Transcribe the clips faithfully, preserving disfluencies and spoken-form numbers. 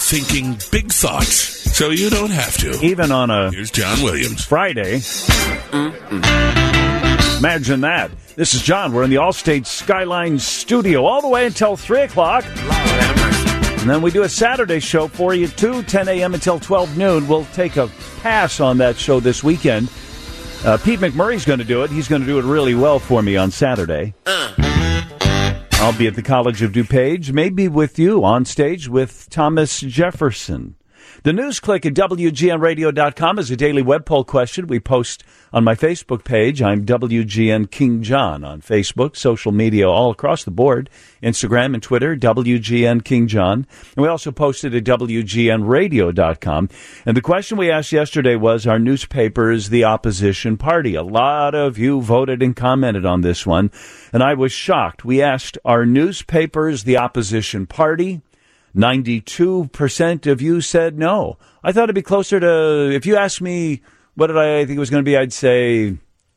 thinking big thoughts so you don't have to. Even on a Here's John Williams. Friday. Imagine that. This is John. We're in the Allstate Skyline studio all the way until three o'clock. And then we do a Saturday show for you, too, ten a.m. until twelve noon. We'll take a pass on that show this weekend. Uh, Pete McMurray's going to do it. He's going to do it really well for me on Saturday. Uh. I'll be at the College of DuPage, maybe with you on stage with Thomas Jefferson. The News Click at W G N radio dot com is a daily web poll question we post on my Facebook page. I'm W G N King John on Facebook, social media all across the board, Instagram and Twitter, W G N King John. And we also posted at W G N radio dot com. And the question we asked yesterday was, are newspapers the opposition party? A lot of you voted and commented on this one, and I was shocked. We asked, are newspapers the opposition party? ninety-two percent of you said no. I thought it'd be closer to, if you asked me, what did I think it was going to be, I'd say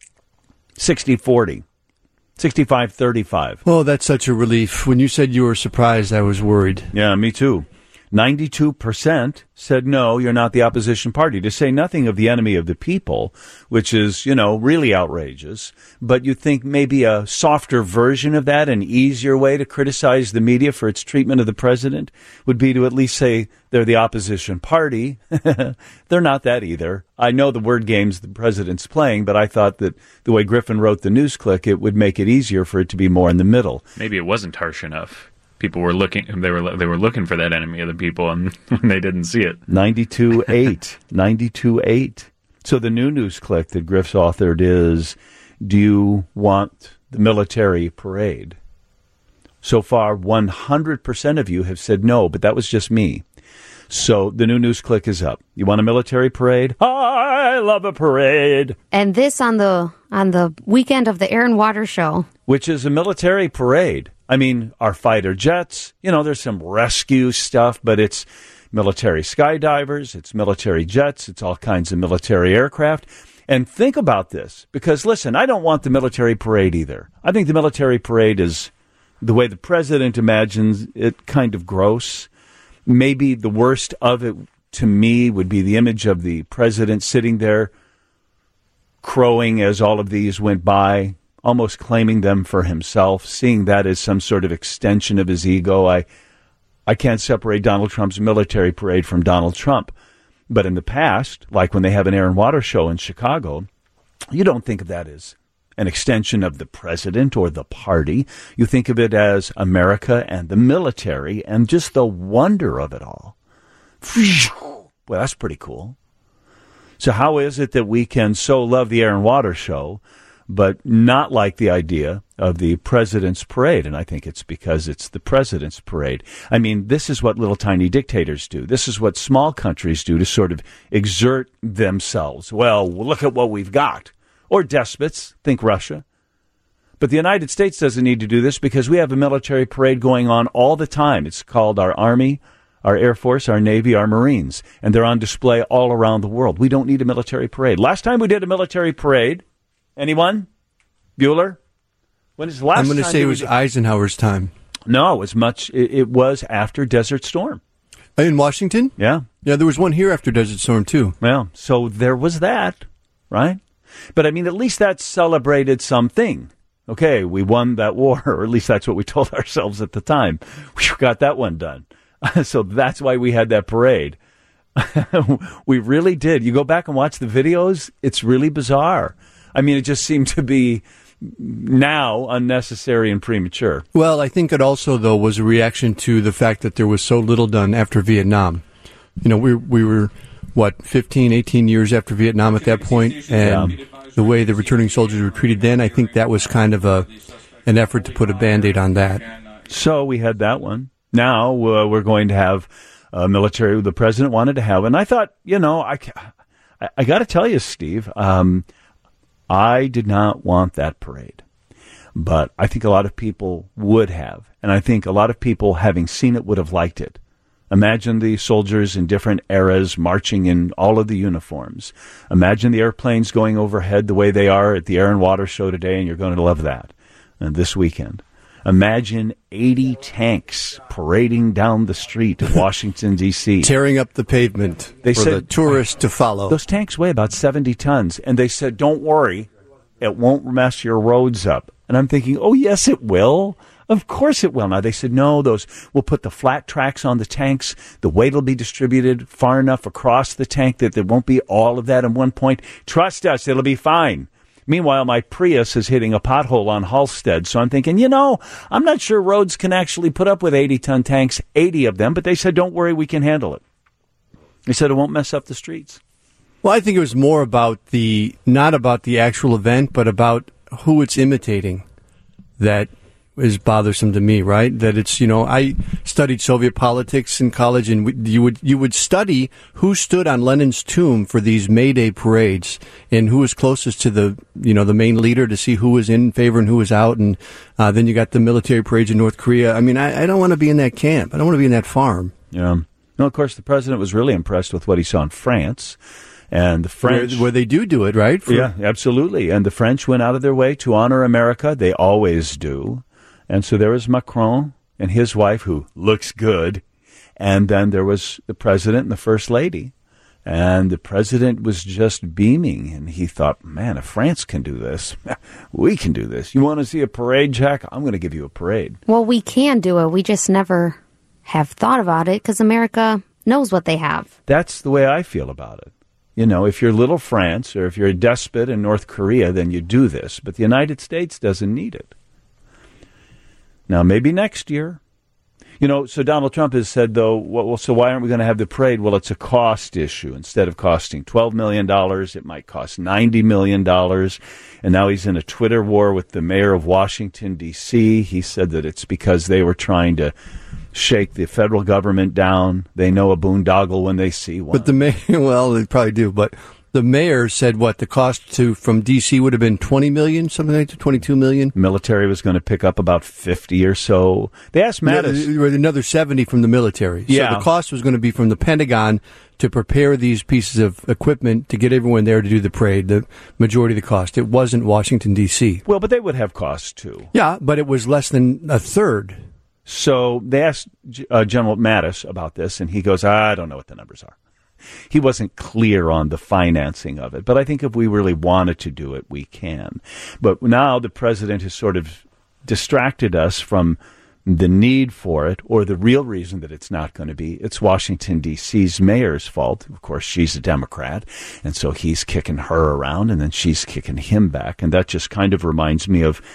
sixty forty, sixty-five thirty-five. Oh, that's such a relief. When you said you were surprised, I was worried. Yeah, me too. ninety-two percent said no, you're not the opposition party, to say nothing of the enemy of the people, which is, you know, really outrageous. But you think maybe a softer version of that, an easier way to criticize the media for its treatment of the president would be to at least say they're the opposition party. They're not that either. I know the word games the president's playing, but I thought that the way Griffin wrote the News Click, it would make it easier for it to be more in the middle. Maybe it wasn't harsh enough. People were looking; they were they were looking for that enemy of the people, and they didn't see it. ninety-two eight, ninety-two eight. So the new News Click that Griff's authored is: do you want the military parade? So far, one hundred percent of you have said no, but that was just me. So the new News Click is up. You want a military parade? I love a parade. And this on the on the weekend of the Air and Water Show, which is a military parade. I mean, our fighter jets, you know, there's some rescue stuff, but it's military skydivers, it's military jets, it's all kinds of military aircraft. And think about this, because, listen, I don't want the military parade either. I think the military parade is, the way the president imagines it, kind of gross. Maybe the worst of it, to me, would be the image of the president sitting there crowing as all of these went by, almost claiming them for himself, seeing that as some sort of extension of his ego. I I can't separate Donald Trump's military parade from Donald Trump. But in the past, like when they have an Air and Water Show in Chicago, you don't think of that as an extension of the president or the party. You think of it as America and the military and just the wonder of it all. Well, that's pretty cool. So how is it that we can so love the Air and Water Show but not like the idea of the president's parade? And I think it's because it's the president's parade. I mean, this is what little tiny dictators do. This is what small countries do to sort of exert themselves. Well, look at what we've got. Or despots, think Russia. But the United States doesn't need to do this because we have a military parade going on all the time. It's called our Army, our Air Force, our Navy, our Marines. And they're on display all around the world. We don't need a military parade. Last time we did a military parade, anyone? Bueller? When is the last I'm going to time say it was did... Eisenhower's time. No, as much. It, it was after Desert Storm. In Washington? Yeah. Yeah, there was one here after Desert Storm, too. Well, so there was that, right? But, I mean, at least that celebrated something. Okay, we won that war, or at least that's what we told ourselves at the time. We got that one done. So that's why we had that parade. We really did. You go back and watch the videos, it's really bizarre. I mean, it just seemed to be now unnecessary and premature. Well, I think it also, though, was a reaction to the fact that there was so little done after Vietnam. You know, we we were, what, fifteen, eighteen years after Vietnam at that point, and yeah. The way the returning soldiers were treated then, I think that was kind of a an effort to put a Band-Aid on that. So we had that one. Now uh, we're going to have a military the president wanted to have. And I thought, you know, I, I, I got to tell you, Steve, um, I did not want that parade. But I think a lot of people would have. And I think a lot of people, having seen it, would have liked it. Imagine the soldiers in different eras marching in all of the uniforms. Imagine the airplanes going overhead the way they are at the Air and Water Show today, and you're going to love that. And this weekend. Imagine eighty tanks parading down the street of Washington, D C Tearing up the pavement they for said, the tourists to follow. Those tanks weigh about seventy tons. And they said, don't worry, it won't mess your roads up. And I'm thinking, oh, yes, it will. Of course it will. Now, they said, no, those we'll put the flat tracks on the tanks. The weight will be distributed far enough across the tank that there won't be all of that in one point. Trust us, it'll be fine. Meanwhile, my Prius is hitting a pothole on Halstead, so I'm thinking, you know, I'm not sure roads can actually put up with eighty-ton tanks, eighty of them, but they said, don't worry, we can handle it. They said it won't mess up the streets. Well, I think it was more about the, not about the actual event, but about who it's imitating that is bothersome to me, right? That it's, you know, I studied Soviet politics in college, and we, you would you would study who stood on Lenin's tomb for these May Day parades and who was closest to the, you know, the main leader to see who was in favor and who was out. And uh, then you got the military parades in North Korea. I mean, I, I don't want to be in that camp. I don't want to be in that farm. Yeah. No, of course, the president was really impressed with what he saw in France. And the French... Where, where they do do it, right? For, yeah, absolutely. And the French went out of their way to honor America. They always do. And so there was Macron and his wife, who looks good. And then there was the president and the first lady. And the president was just beaming. And he thought, man, if France can do this, we can do this. You want to see a parade, Jack? I'm going to give you a parade. Well, we can do it. We just never have thought about it because America knows what they have. That's the way I feel about it. You know, if you're little France or if you're a despot in North Korea, then you do this. But the United States doesn't need it. Now, maybe next year. You know, so Donald Trump has said, though, well, so why aren't we going to have the parade? Well, it's a cost issue. Instead of costing twelve million dollars, it might cost ninety million dollars. And now he's in a Twitter war with the mayor of Washington, D C He said that it's because they were trying to shake the federal government down. They know a boondoggle when they see one. But the mayor, well, they probably do, but the mayor said what the cost to from D C would have been twenty million, something like that, twenty-two million. Military was going to pick up about fifty or so. They asked Mattis, no, another seventy from the military. Yeah. So the cost was going to be from the Pentagon to prepare these pieces of equipment to get everyone there to do the parade. The majority of the cost. It wasn't Washington D C. Well, but they would have costs too. Yeah, but it was less than a third. So they asked uh, General Mattis about this, and he goes, I don't know what the numbers are. He wasn't clear on the financing of it. But I think if we really wanted to do it, we can. But now the president has sort of distracted us from the need for it, or the real reason that it's not going to be. It's Washington, D C's mayor's fault. Of course, she's a Democrat, and so he's kicking her around, and then she's kicking him back. And that just kind of reminds me of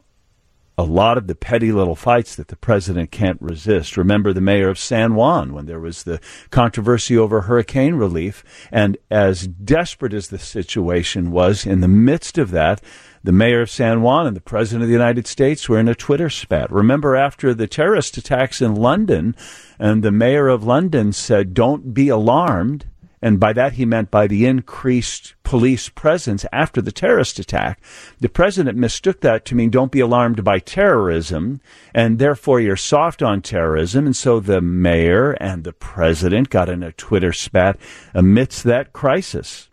a lot of the petty little fights that the president can't resist. Remember the mayor of San Juan when there was the controversy over hurricane relief, and as desperate as the situation was, in the midst of that, the mayor of San Juan and the president of the United States were in a Twitter spat. Remember after the terrorist attacks in London, and the mayor of London said, don't be alarmed. And by that he meant by the increased police presence after the terrorist attack. The president mistook that to mean don't be alarmed by terrorism, and therefore you're soft on terrorism. And so the mayor and the president got in a Twitter spat amidst that crisis.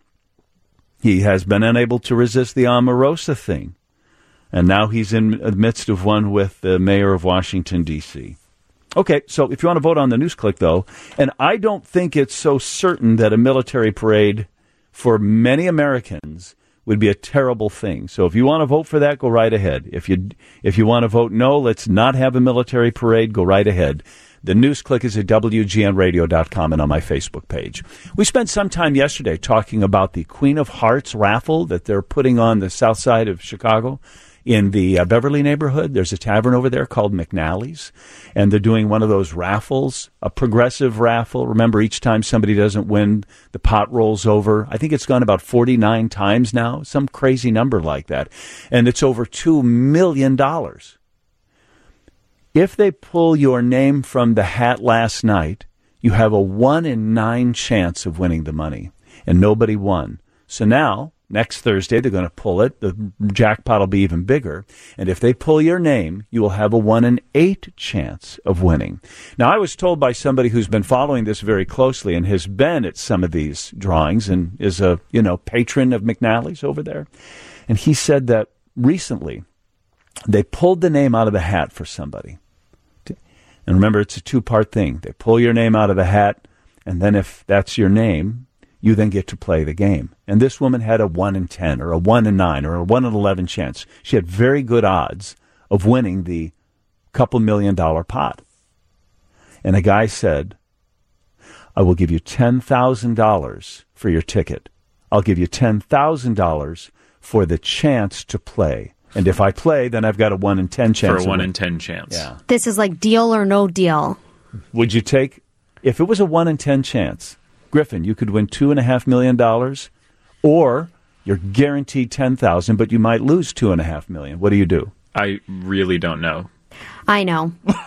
He has been unable to resist the Omarosa thing. And now he's in the midst of one with the mayor of Washington, D C Okay, so if you want to vote on the news click, though, and I don't think it's so certain that a military parade for many Americans would be a terrible thing. So if you want to vote for that, go right ahead. If you if you want to vote no, let's not have a military parade, go right ahead. The news click is at W G N radio dot com and on my Facebook page. We spent some time yesterday talking about the Queen of Hearts raffle that they're putting on the south side of Chicago. In the uh, Beverly neighborhood, there's a tavern over there called McNally's, and they're doing one of those raffles, a progressive raffle. Remember, each time somebody doesn't win, the pot rolls over. I think it's gone about forty-nine times now, some crazy number like that, and it's over two million dollars. If they pull your name from the hat last night, you have a one in nine chance of winning the money, and nobody won. So now, next Thursday, they're going to pull it. The jackpot will be even bigger. And if they pull your name, you will have a one in eight chance of winning. Now, I was told by somebody who's been following this very closely and has been at some of these drawings and is a, you know, patron of McNally's over there. And he said that recently They pulled the name out of the hat for somebody. And remember, it's a two-part thing. They pull your name out of the hat, and then if that's your name, you then get to play the game. And this woman had a one in ten or a one in nine or a one in eleven chance. She had very good odds of winning the couple million dollar pot. And a guy said, I will give you ten thousand dollars for your ticket. I'll give you ten thousand dollars for the chance to play. And if I play, then I've got a one in ten chance. For a one in ten chance. Yeah. This is like deal or no deal. Would you take, if it was a one in ten chance, Griffin, you could win two and a half million dollars, or you're guaranteed ten thousand, but you might lose two and a half million. What do you do? I really don't know. I know.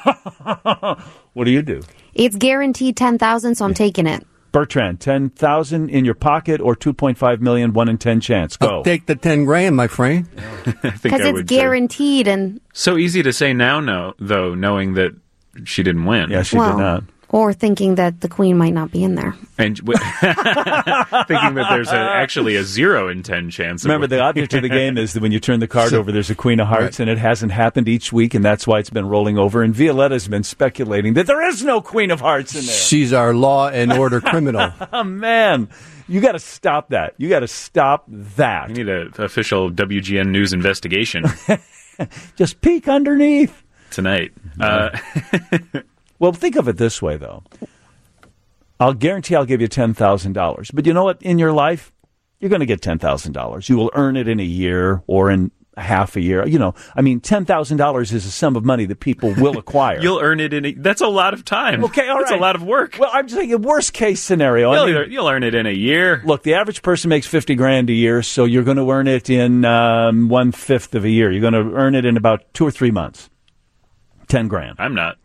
What do you do? It's guaranteed ten thousand, so I'm taking it. Bertrand, ten thousand in your pocket or two point five million, one in ten chance. Go. I'll take the ten grand, my friend. Because it's guaranteed. And so easy to say now, no, though, knowing that she didn't win. Yeah, she well, did not. Or thinking that the queen might not be in there. And w- thinking that there's a, actually a zero in ten chance. Remember, the object of the game is that when you turn the card over, there's a Queen of Hearts, Right. and it hasn't happened each week, and that's why it's been rolling over. And Violetta's been speculating that there is no Queen of Hearts in there. She's our law and order criminal. Oh, man. You got to stop that. You got to stop that. We need an official W G N News investigation Just peek underneath. tonight. Uh, Well, think of it this way, though. I'll guarantee I'll give you ten thousand dollars. But you know what? In your life, you're going to get ten thousand dollars. You will earn it in a year or in half a year. You know, I mean, ten thousand dollars is a sum of money that people will acquire. You'll earn it in a, that's a lot of time. Okay, all That's right. a lot of work. Well, I'm just saying, worst case scenario. I You'll, mean, you'll earn it in a year. look, the average person makes fifty grand a year, so you're going to earn it in um, one fifth of a year. You're going to earn it in about two or three months. Ten grand. I'm not.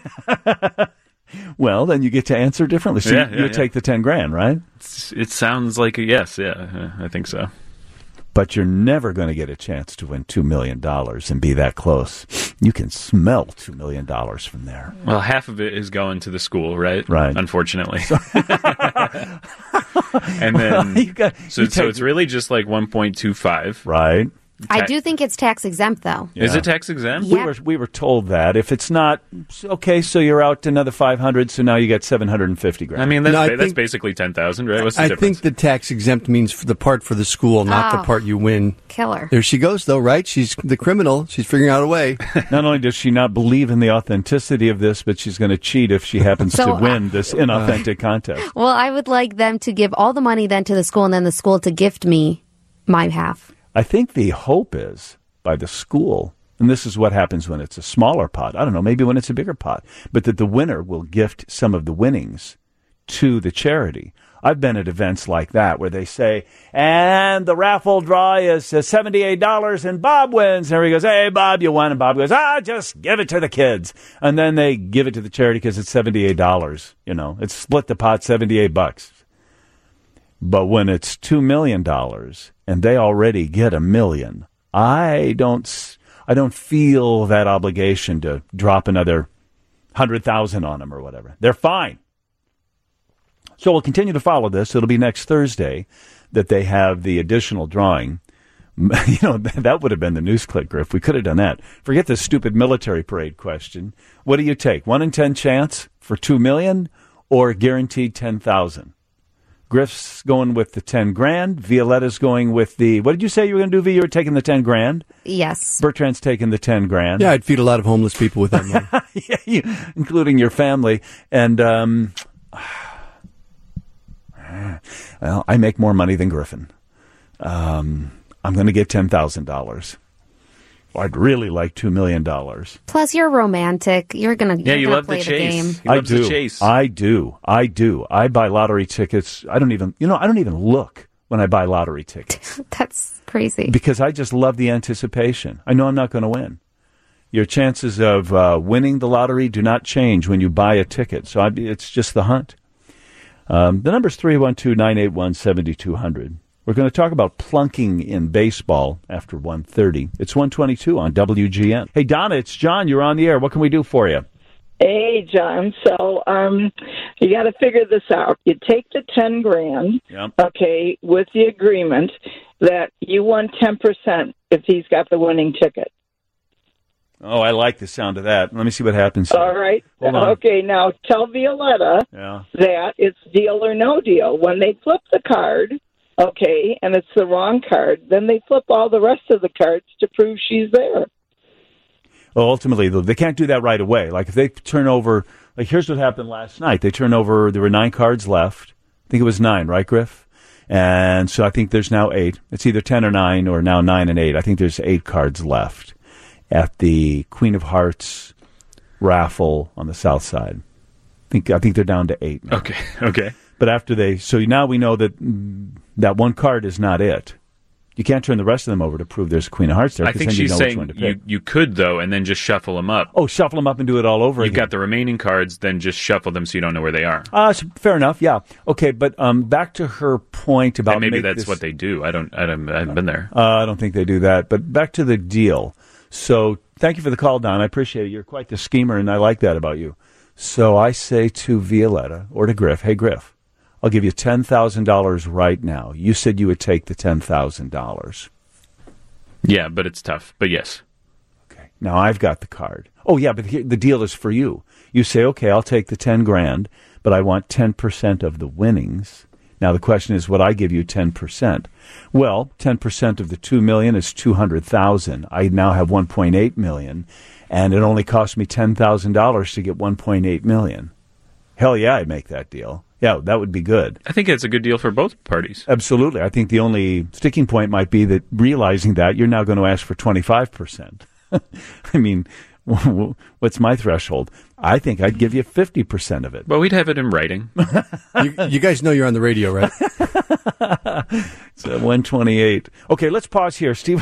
Well, then you get to answer differently. So Yeah, you, yeah, you yeah. take the ten grand, right? It's, it sounds like a yes. Yeah, uh, I think so. But you're never going to get a chance to win two million dollars and be that close. You can smell two million dollars from there. Well, half of it is going to the school, right? Right. Unfortunately. And then, You got- so, you so take- it's really just like one point two five. Right. I do think it's tax exempt, though. Is Yeah. it tax exempt? Yeah. We were we were told that. If it's not, okay, so you're out another five hundred, so now you get seven hundred fifty grand. I mean, that's, No, I ba- that's think- basically ten thousand, right? What's the I difference? think the tax exempt means for the part for the school, not Oh. the part you win. Killer. There she goes, though, right? She's the criminal. She's figuring out a way. Not only does she not believe in the authenticity of this, but she's going to cheat if she happens So, to uh, win this inauthentic contest. Well, I would like them to give all the money then to the school and then the school to gift me my half. I think the hope is by the school, and this is what happens when it's a smaller pot. I don't know, maybe when it's a bigger pot, but that the winner will gift some of the winnings to the charity. I've been at events like that where they say, and the raffle draw is uh, seventy-eight dollars and Bob wins. And he goes, hey, Bob, you won. And Bob goes, ah, just give it to the kids. And then they give it to the charity because it's seventy-eight dollars. You know, it's split the pot seventy-eight bucks. But when it's two million dollars and they already get a million, I don't, I don't feel that obligation to drop another hundred thousand on them or whatever. They're fine. So we'll continue to follow this. It'll be next Thursday that they have the additional drawing. You know, that would have been the news clip, Griff. We could have done that. Forget the stupid military parade question. What do you take? One in ten chance for two million or guaranteed ten thousand? Griff's going with the ten grand. Violetta's going with the, what did you say you were going to do, V? You were taking the ten grand. Yes. Bertrand's taking the ten grand. Yeah, I'd feed a lot of homeless people with that money. Yeah, you, including your family. And, um, well, I make more money than Griffin. Um, I'm going to get ten thousand dollars. I'd really like two million dollars. Plus, you're romantic. You're gonna Yeah, you're you gonna love play the the chase. game. He I loves do. the chase. I do. I do. I buy lottery tickets. I don't even, you know, I don't even look when I buy lottery tickets That's crazy. because I just love the anticipation. I know I'm not going to win. Your chances of uh, winning the lottery do not change when you buy a ticket. So I, it's just the hunt. Um, the number's three one two, nine eight one, seven two zero zero. We're going to talk about plunking in baseball after one thirty. It's one twenty-two on W G N. Hey, Donna, it's John. You're on the air. What can we do for you? Hey, John. So um, you got to figure this out. You take the ten grand, Yep. okay, with the agreement that you won ten percent if he's got the winning ticket. Oh, I like the sound of that. Let me see what happens here. All right. Hold on. Okay, now tell Violetta Yeah. that it's deal or no deal. When they flip the card, okay, and it's the wrong card, then they flip all the rest of the cards to prove she's there. Well, ultimately, though, they can't do that right away. Like, if they turn over, like, here's what happened last night. They turned over, there were nine cards left. I think it was nine, right, Griff? And so I think there's now eight. It's either ten or nine, or now nine and eight. I think there's eight cards left at the Queen of Hearts raffle on the south side. I think I think they're down to eight now. Okay, okay. But after they, so now we know that mm, that one card is not it. You can't turn the rest of them over to prove there's a Queen of Hearts there. I think then she's you know saying which one to you, pick. you could, though, and then just shuffle them up. Oh, shuffle them up and do it all over You've again. got the remaining cards, then just shuffle them so you don't know where they are. Uh, so fair enough, yeah. Okay, but um, back to her point about And maybe make that's this, what they do. I don't. I, don't, I haven't been there. Uh, I don't think they do that. But back to the deal. So thank you for the call, Don. I appreciate it. You're quite the schemer, and I like that about you. So I say to Violetta or to Griff, hey, Griff, I'll give you ten thousand dollars right now. You said you would take the ten thousand dollars. Yeah, but it's tough. But yes. Okay. Now I've got the card. Oh, yeah, but the, the deal is for you. You say, okay, I'll take the ten grand, but I want ten percent of the winnings. Now the question is, would I give you ten percent? Well, ten percent of the two million is two hundred thousand. I now have one point eight million, and it only cost me ten thousand dollars to get one point eight million. Hell yeah, I'd make that deal. Yeah, that would be good. I think it's a good deal for both parties. Absolutely. I think the only sticking point might be that realizing that you're now going to ask for twenty-five percent. I mean, what's my threshold? I think I'd give you fifty percent of it. Well, we'd have it in writing. you, you guys know you're on the radio, right? It's at one twenty-eight. Okay, let's pause here. Steve,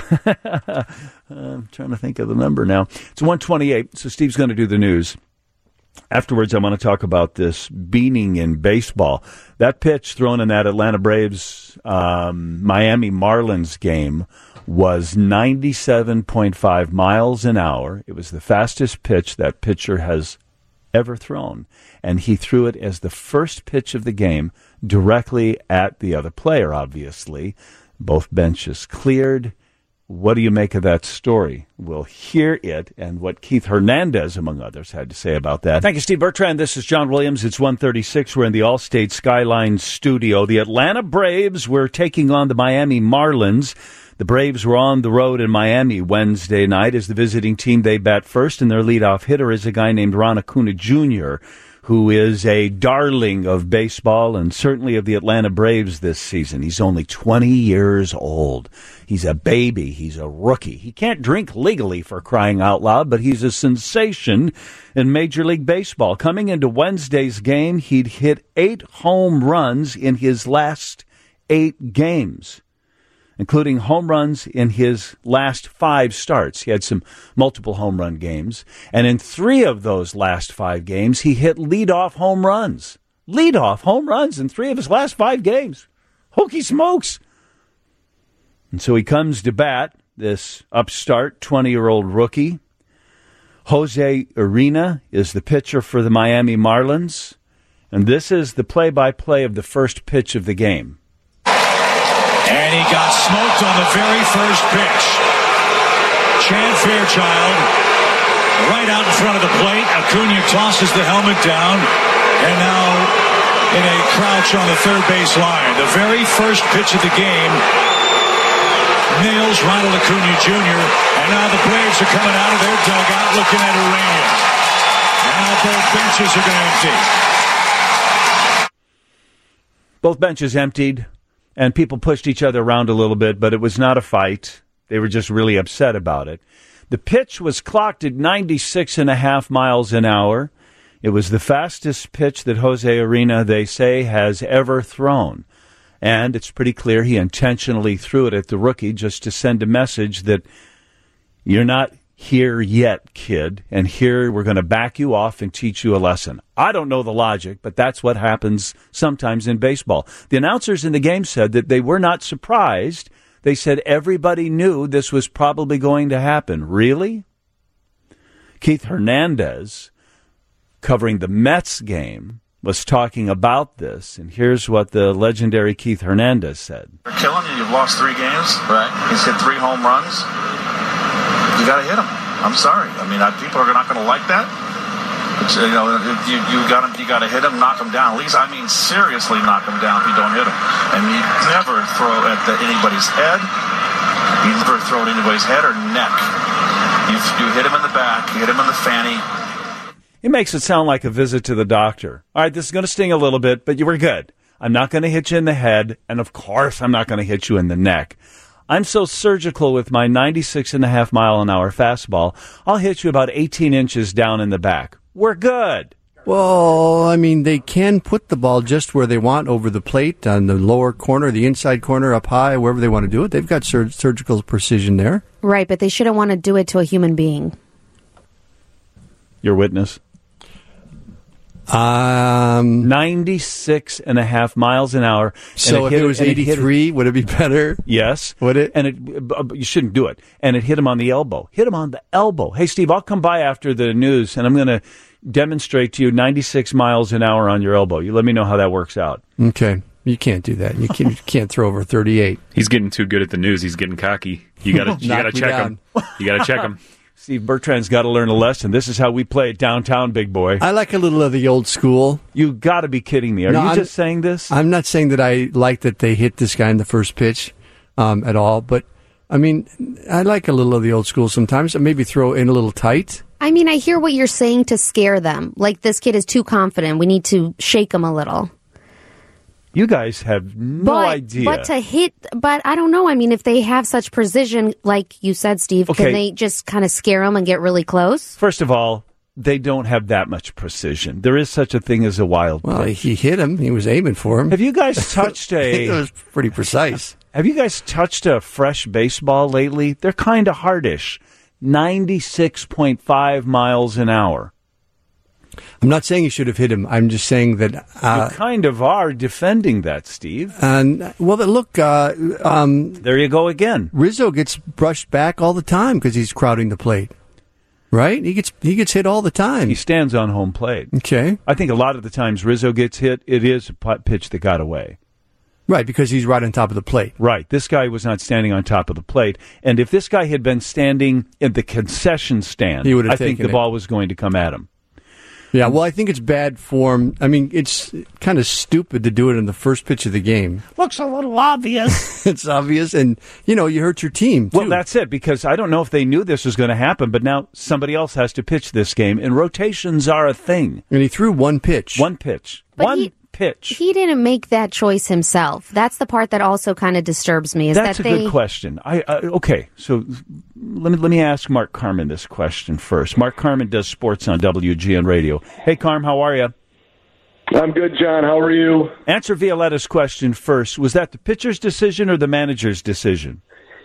I'm trying to think of the number now. It's one twenty-eight, so Steve's going to do the news. Afterwards, I want to talk about this beating in baseball. That pitch thrown in that Atlanta Braves um, Miami Marlins game was ninety-seven point five miles an hour. It was the fastest pitch that pitcher has ever thrown. And he threw it as the first pitch of the game directly at the other player, obviously. Both benches cleared. What do you make of that story? We'll hear it and what Keith Hernandez, among others, had to say about that. Thank you, Steve Bertrand. This is John Williams. It's one thirty-six. We're in the Allstate Skyline studio. The Atlanta Braves were taking on the Miami Marlins. The Braves were on the road in Miami Wednesday night. As the visiting team, they bat first, and their leadoff hitter is a guy named Ron Acuna Junior, who is a darling of baseball and certainly of the Atlanta Braves this season. He's only twenty years old. He's a baby. He's a rookie. He can't drink legally, for crying out loud, but he's a sensation in Major League Baseball. Coming into Wednesday's game, he'd hit eight home runs in his last eight games, including home runs in his last five starts. He had some multiple home run games. And in three of those last five games, he hit leadoff home runs. Leadoff home runs in three of his last five games. Hokey smokes. And so he comes to bat, this upstart twenty-year-old rookie. Jose Urena is the pitcher for the Miami Marlins. And this is the play-by-play of the first pitch of the game. And he got smoked on the very first pitch. Chad Fairchild right out in front of the plate. Acuna tosses the helmet down. And now in a crouch on the third base line. The very first pitch of the game nails Ronald Acuna Junior And now the Braves are coming out of their dugout looking at Urena. And now both benches are going to empty. Both benches emptied. And people pushed each other around a little bit, but it was not a fight. They were just really upset about it. The pitch was clocked at ninety-six and a half miles an hour. It was the fastest pitch that Jose Urena, they say, has ever thrown. And it's pretty clear he intentionally threw it at the rookie just to send a message that you're not here yet, kid, and here we're going to back you off and teach you a lesson. I don't know the logic, but that's what happens sometimes in baseball. The announcers in the game said that they were not surprised. They said everybody knew this was probably going to happen. Really? Keith Hernandez, covering the Mets game, was talking about this, and here's what the legendary Keith Hernandez said. They're killing you. You've lost three games. Right. He's hit three home runs. You got to hit him. I'm sorry. I mean, uh, people are not going to like that. It's, you know, you you got you got to hit him, knock him down. At least, I mean, seriously, knock him down if you don't hit him. And you never throw at the, anybody's head. You never throw at anybody's head or neck. You, you hit him in the back. You hit him in the fanny. It makes it sound like a visit to the doctor. All right, this is going to sting a little bit, but you were good. I'm not going to hit you in the head, and of course, I'm not going to hit you in the neck. I'm so surgical with my ninety-six and a half mile an hour fastball, I'll hit you about eighteen inches down in the back. We're good. Well, I mean, they can put the ball just where they want over the plate, on the lower corner, the inside corner, up high, wherever they want to do it. They've got sur- surgical precision there. Right, but they shouldn't want to do it to a human being. Your witness? Um, ninety-six and a half miles an hour. So it if hit, it was eighty-three, it would it be better? Yes. Would it? And it, you shouldn't do it. And it hit him on the elbow. Hit him on the elbow. Hey, Steve, I'll come by after the news, and I'm going to demonstrate to you ninety-six miles an hour on your elbow. You let me know how that works out. Okay. You can't do that. You can't, you can't throw over thirty-eight. He's getting too good at the news. He's getting cocky. You got to you got to check him. You got to check him. Steve Bertrand's got to learn a lesson. This is how we play it downtown, big boy. I like a little of the old school. You got to be kidding me. Are No, you I'm, just saying this? I'm not saying that I like that they hit this guy in the first pitch um, at all, but I mean, I like a little of the old school sometimes. Maybe throw in a little tight. I mean, I hear what you're saying to scare them. Like, this kid is too confident. We need to shake him a little. You guys have no but, idea. But to hit, but I don't know. I mean, if they have such precision, like you said, Steve, okay. Can they just kind of scare them and get really close? First of all, they don't have that much precision. There is such a thing as a wild Well, pitch. he hit him. He was aiming for him. Have you guys touched a... It was pretty precise. Have you guys touched a fresh baseball lately? They're kind of hardish. ninety-six point five miles an hour. I'm not saying you should have hit him. I'm just saying that... Uh, you kind of are defending that, Steve. And well, look, uh, um, there you go again. Rizzo gets brushed back all the time because he's crowding the plate. Right? He gets he gets hit all the time. He stands on home plate. Okay. I think a lot of the times Rizzo gets hit, it is a pitch that got away. Right, because he's right on top of the plate. Right. This guy was not standing on top of the plate. And if this guy had been standing in the concession stand, he would have I think the it. ball was going to come at him. Yeah, well, I think it's bad form. I mean, it's kind of stupid to do it in the first pitch of the game. Looks a little obvious. It's obvious, and, you know, you hurt your team, too. Well, that's it, because I don't know if they knew this was going to happen, but now somebody else has to pitch this game, and rotations are a thing. And he threw one pitch. One pitch. But one he, pitch. He didn't make that choice himself. That's the part that also kind of disturbs me. Is That's that a they... good question. I uh, okay, so let me let me ask Mark Carman this question first. Mark Carman does sports on W G N Radio. Hey, Carm, how are you? I'm good, John. How are you? Answer Violetta's question first. Was that the pitcher's decision or the manager's decision?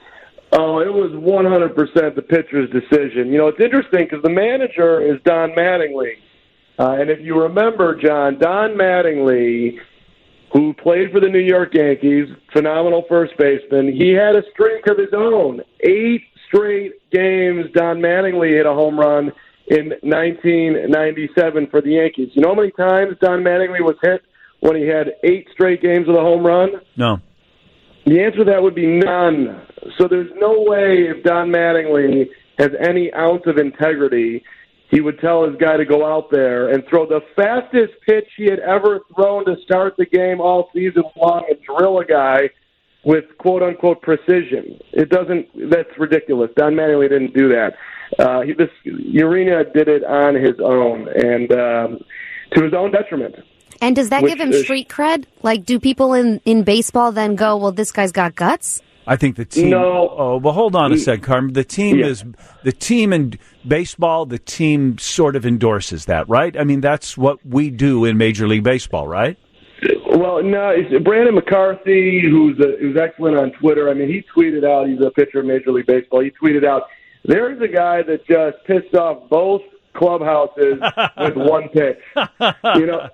Oh, it was one hundred percent the pitcher's decision. You know, it's interesting because the manager is Don Mattingly. Uh, and if you remember, John, Don Mattingly, who played for the New York Yankees, phenomenal first baseman, he had a streak of his own. Eight straight games Don Mattingly hit a home run in nineteen ninety-seven for the Yankees. You know how many times Don Mattingly was hit when he had eight straight games with a home run? No. The answer to that would be none. So there's no way if Don Mattingly has any ounce of integrity, he would tell his guy to go out there and throw the fastest pitch he had ever thrown to start the game all season long and drill a guy with quote-unquote precision. It doesn't – that's ridiculous. Don Mattingly didn't do that. Uh, he, this, Urena did it on his own and um, to his own detriment. And does that Which give him is, street cred? Like, do people in, in baseball then go, well, this guy's got guts? I think the team. No. Oh, well, hold on a He, sec, Carmen. The team yeah. is the team in baseball. The team sort of endorses that, right? I mean, that's what we do in Major League Baseball, right? Well, no. It's Brandon McCarthy, who's a, who's excellent on Twitter. I mean, he tweeted out. He's a pitcher of Major League Baseball. He tweeted out, "There's a guy that just pissed off both clubhouses with one pitch." You know,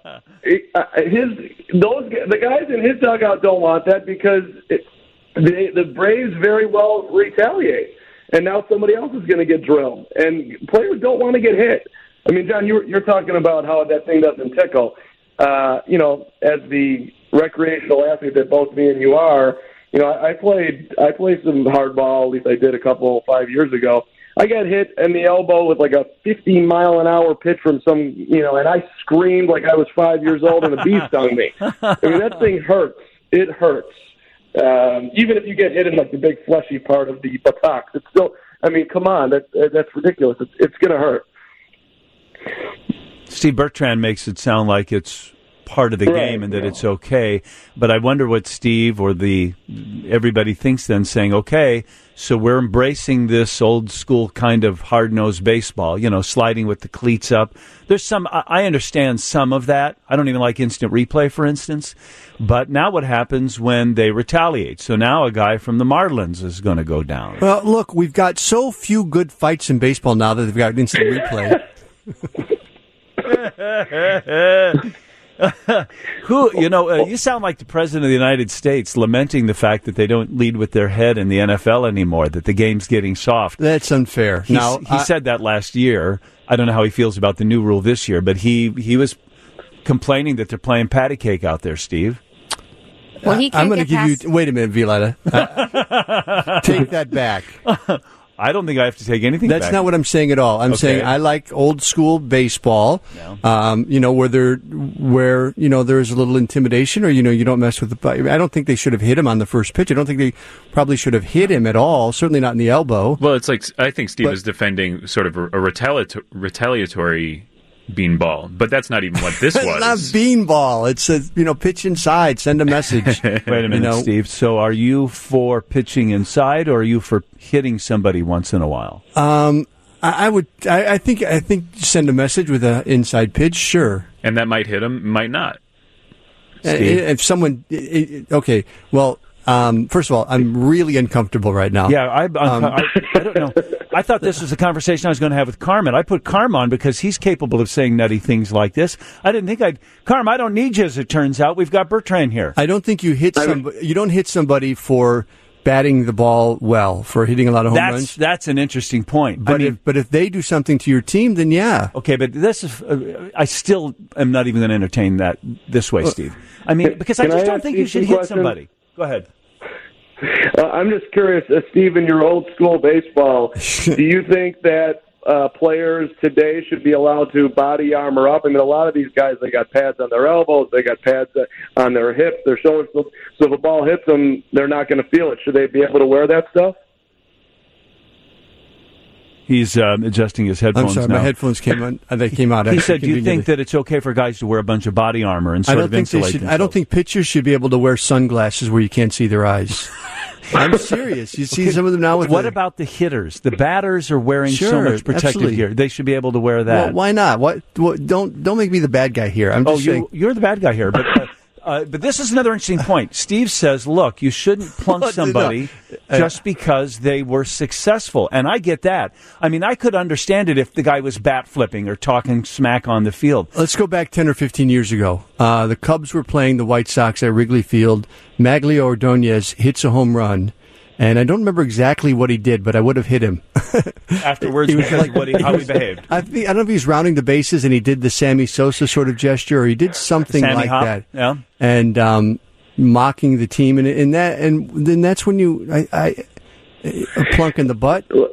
his those the guys in his dugout don't want that because it, they, the Braves very well retaliate, and now somebody else is going to get drilled, and players don't want to get hit. I mean, John, you're you're talking about how that thing doesn't tickle. Uh, you know, as the recreational athlete that both me and you are, you know, I, I played I played some hardball. At least I did a couple five years ago. I got hit in the elbow with like a fifty mile an hour pitch from some, you know, and I screamed like I was five years old and a bee stung me. I mean, that thing hurts. It hurts. Um, even if you get hit in like the big fleshy part of the buttocks, it's still, I mean, come on, that, that's ridiculous. It's, it's going to hurt. Steve Bertrand makes it sound like it's part of the right, game and that yeah. it's okay. But I wonder what Steve or the everybody thinks then, saying, okay, so we're embracing this old school kind of hard-nosed baseball, you know, sliding with the cleats up. There's some, I understand some of that. I don't even like instant replay, for instance. But now what happens when they retaliate? So now a guy from the Marlins is going to go down. Well, look, we've got so few good fights in baseball now that they've got instant replay. Who, you know, uh, you sound like the President of the United States lamenting the fact that they don't lead with their head in the N F L anymore, that the game's getting soft. That's unfair. He's, now, he I, said that last year. I don't know how he feels about the new rule this year, but he, he was complaining that they're playing patty cake out there, Steve. Well, he can't I'm going to get give past- you. Wait a minute, Violetta. Uh, take that back. I don't think I have to take anything That's back. not what I'm saying at all. I'm Okay. saying I like old school baseball. Yeah. Um, you know, where there, where you know there's a little intimidation, or you know, you don't mess with the. I don't think they should have hit him on the first pitch. I don't think they probably should have hit him at all. Certainly not in the elbow. Well, it's like I think Steve But- is defending sort of a, a retaliato- retaliatory beanball, but that's not even what this It's was. not beanball. It's a you know pitch inside, send a message. Wait a minute, You know? Steve. So are you for pitching inside, or are you for hitting somebody once in a while? Um, I, I would. I, I think. I think send a message with an inside pitch. Sure. And that might hit him, might not. Uh, Steve? If someone. Okay. Well. Um, first of all, I'm really uncomfortable right now. Yeah, I, I, Um, I, I don't know. I thought this was a conversation I was going to have with Carmen. I put Carm on because he's capable of saying nutty things like this. I didn't think I'd... Carm, I don't need you, as it turns out. We've got Bertrand here. I don't think you hit somebody. You don't hit somebody for batting the ball well, for hitting a lot of home That's runs. that's an interesting point. But I mean, if but if they do something to your team, then yeah. okay, but this is... Uh, I still am not even going to entertain that this way, Steve. I mean, because I Can just I don't ask think you you should some hit questions? somebody. Go ahead. Uh, I'm just curious, uh, Steve, in your old school baseball, do you think that uh, players today should be allowed to body armor up? I mean, a lot of these guys, they got pads on their elbows, they got pads uh, on their hips, their shoulders. So, so if a ball hits them, they're not going to feel it. Should they be able to wear that stuff? He's um, adjusting his I'm headphones sorry, now. my headphones came on. uh, They came out. He actually said, "Do you think conveniently. that it's okay for guys to wear a bunch of body armor and I sort don't of think they insulate should. themselves?" I don't think pitchers should be able to wear sunglasses where you can't see their eyes. I'm serious. You see some of them now with. What the, about the hitters? The batters are wearing so Sure, much protective absolutely. gear. They should be able to wear Well, that. why not? What, what? Don't don't make me the bad guy here. I'm oh, just you, saying. you're the bad guy here. But uh, uh, but this is another interesting point. Steve says, look, you shouldn't plunk No, no. somebody Uh, just because they were successful. And I get that. I mean, I could understand it if the guy was bat flipping or talking smack on the field. Let's go back ten or fifteen years ago. Uh, the Cubs were playing the White Sox at Wrigley Field. Maglio Ordonez hits a home run. And I don't remember exactly what he did, but I would have hit him. Afterwards, He was because like- of what he, how he behaved. I, think, I don't know if he was rounding the bases and he did the Sammy Sosa sort of gesture, or he did something Sammy like Hop? that. Yeah. And um, mocking the team, and, and that, and then that's when you, I, I a plunk in the butt. Look,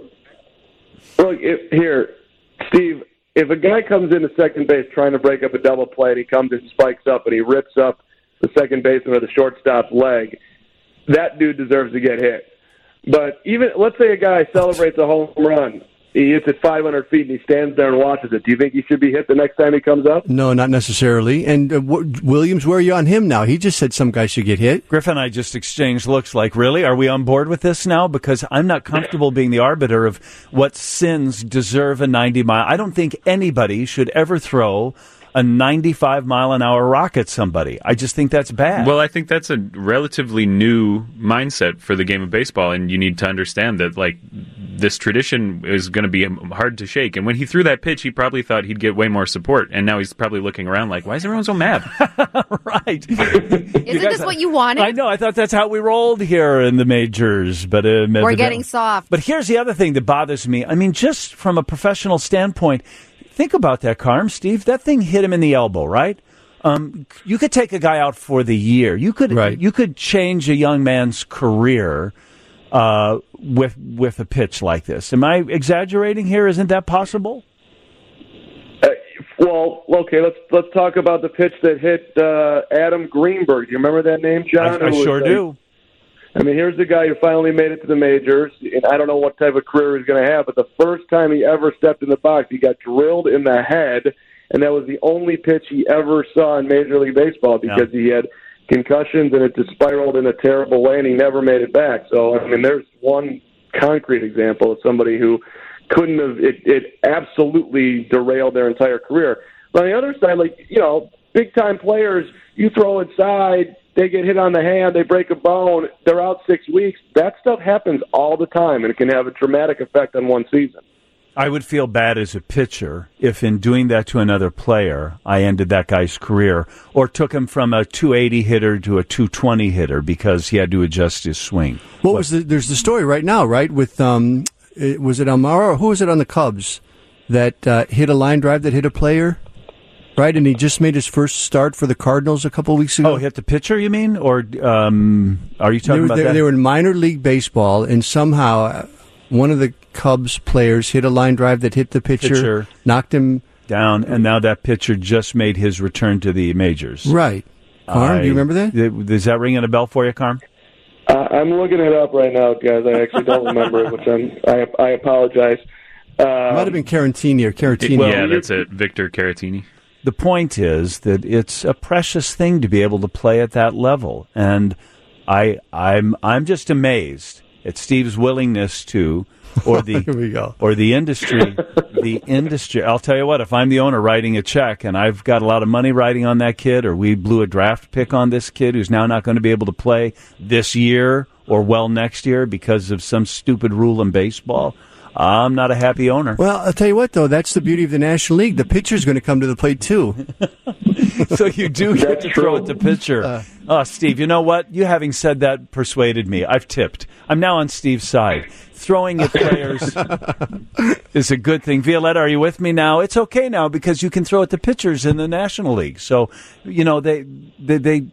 if, here, Steve, if a guy comes into second base trying to break up a double play and he comes and spikes up and he rips up the second baseman or the shortstop's leg, that dude deserves to get hit. But even, let's say a guy celebrates a home run. He hits it five hundred feet and he stands there and watches it. Do you think he should be hit the next time he comes up? No, not necessarily. And uh, w- Williams, where are you on him now? He just said some guy should get hit. Griffin and I just exchanged looks like, really? Are we on board with this now? Because I'm not comfortable being the arbiter of what sins deserve a ninety mile. I don't think anybody should ever throw a ninety-five mile an hour rock at somebody. I just think that's bad. Well, I think that's a relatively new mindset for the game of baseball, and you need to understand that, like, this tradition is going to be hard to shake. And when he threw that pitch, he probably thought he'd get way more support, and now he's probably looking around like, why is everyone so mad? right. Isn't this what you wanted? I know. I thought that's how we rolled here in the majors, but uh, We're getting soft. But here's the other thing that bothers me. I mean, just from a professional standpoint, think about that, Carm, Steve. That thing hit him in the elbow, right? Um, you could take a guy out for the year. You could Right. you could change a young man's career uh, with with a pitch like this. Am I exaggerating here? Isn't that possible? Uh, well, okay, let's let's talk about the pitch that hit uh, Adam Greenberg. Do you remember that name, John? I, I sure was, do. I mean, here's the guy who finally made it to the majors, and I don't know what type of career he's going to have, but the first time he ever stepped in the box, he got drilled in the head, and that was the only pitch he ever saw in Major League Baseball because yeah. he had concussions, and it just spiraled in a terrible way, and he never made it back. So, I mean, there's one concrete example of somebody who couldn't have, it, it absolutely derailed their entire career. But on the other side, like, you know, big-time players, you throw inside, they get hit on the hand, they break a bone, they're out six weeks. That stuff happens all the time, and it can have a dramatic effect on one season. I would feel bad as a pitcher if in doing that to another player, I ended that guy's career or took him from a two eighty hitter to a two twenty hitter because he had to adjust his swing. What, what was the, there's the story right now, right, with, um, it, was it Almara or who was it on the Cubs that uh, hit a line drive that hit a player? Right, and he just made his first start for the Cardinals a couple of weeks ago. Oh, hit the pitcher, you mean? Or um, are you talking they were, about they, that? They were in minor league baseball, and somehow one of the Cubs players hit a line drive that hit the pitcher, pitcher knocked him down, and now that pitcher just made his return to the majors. Right. Carm, I, do you remember that? Is that ringing a bell for you, Carm? Uh, I'm looking it up right now, guys. I actually don't remember it, which I'm, I, I apologize. Um, it might have been Caratini or Caratini. Well, yeah, that's it. Victor Caratini. The point is that it's a precious thing to be able to play at that level, and I, I'm, I'm just amazed at Steve's willingness to, or the, Here we go. or the industry, the industry. I'll tell you what: if I'm the owner writing a check, and I've got a lot of money riding on that kid, or we blew a draft pick on this kid who's now not going to be able to play this year or well next year because of some stupid rule in baseball. I'm not a happy owner. Well, I'll tell you what, though, that's the beauty of the National League. The pitcher's going to come to the plate, too. So you do get to throw at the pitcher. Uh, oh, Steve, you know what? You having said that persuaded me. I've tipped. I'm now on Steve's side. Throwing at players is a good thing. Violetta, are you with me now? It's okay now because you can throw at the pitchers in the National League. So, you know, they they... they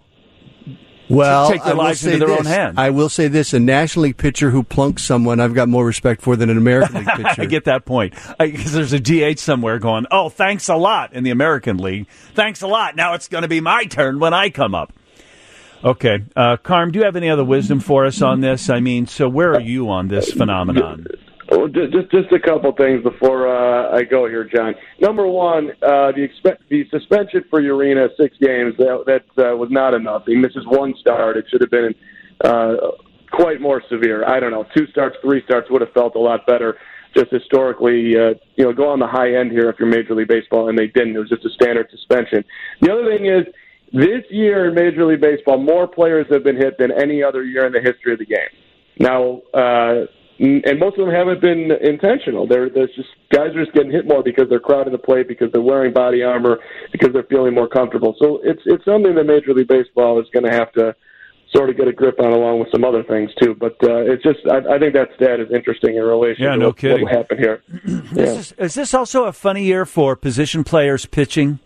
Well, take their lives into their this. own hands. I will say this: a National League pitcher who plunks someone, I've got more respect for than an American League pitcher. I get that point because there's a D H somewhere going, "Oh, thanks a lot" in the American League. Thanks a lot. Now it's going to be my turn when I come up. Okay, uh, Carm, do you have any other wisdom for us on this? I mean, so where are you on this phenomenon? Well, just just a couple things before uh, I go here, John. Number one, uh, the expect the suspension for Urena, six games, that that uh, was not enough. He misses one start. It should have been uh, quite more severe. I don't know, two starts, three starts would have felt a lot better. Just historically, uh, you know, go on the high end here if you're Major League Baseball, and they didn't. It was just a standard suspension. The other thing is, this year in Major League Baseball, more players have been hit than any other year in the history of the game. Now. Uh, And most of them haven't been intentional. They're, there's just guys are just getting hit more because they're crowding the plate, because they're wearing body armor, because they're feeling more comfortable. So it's it's something that Major League Baseball is going to have to sort of get a grip on, along with some other things too. But uh, it's just I, I think that stat is interesting in relation yeah, to no what, kidding. what will happen here. Yeah. Is, this, is this also a funny year for position players pitching?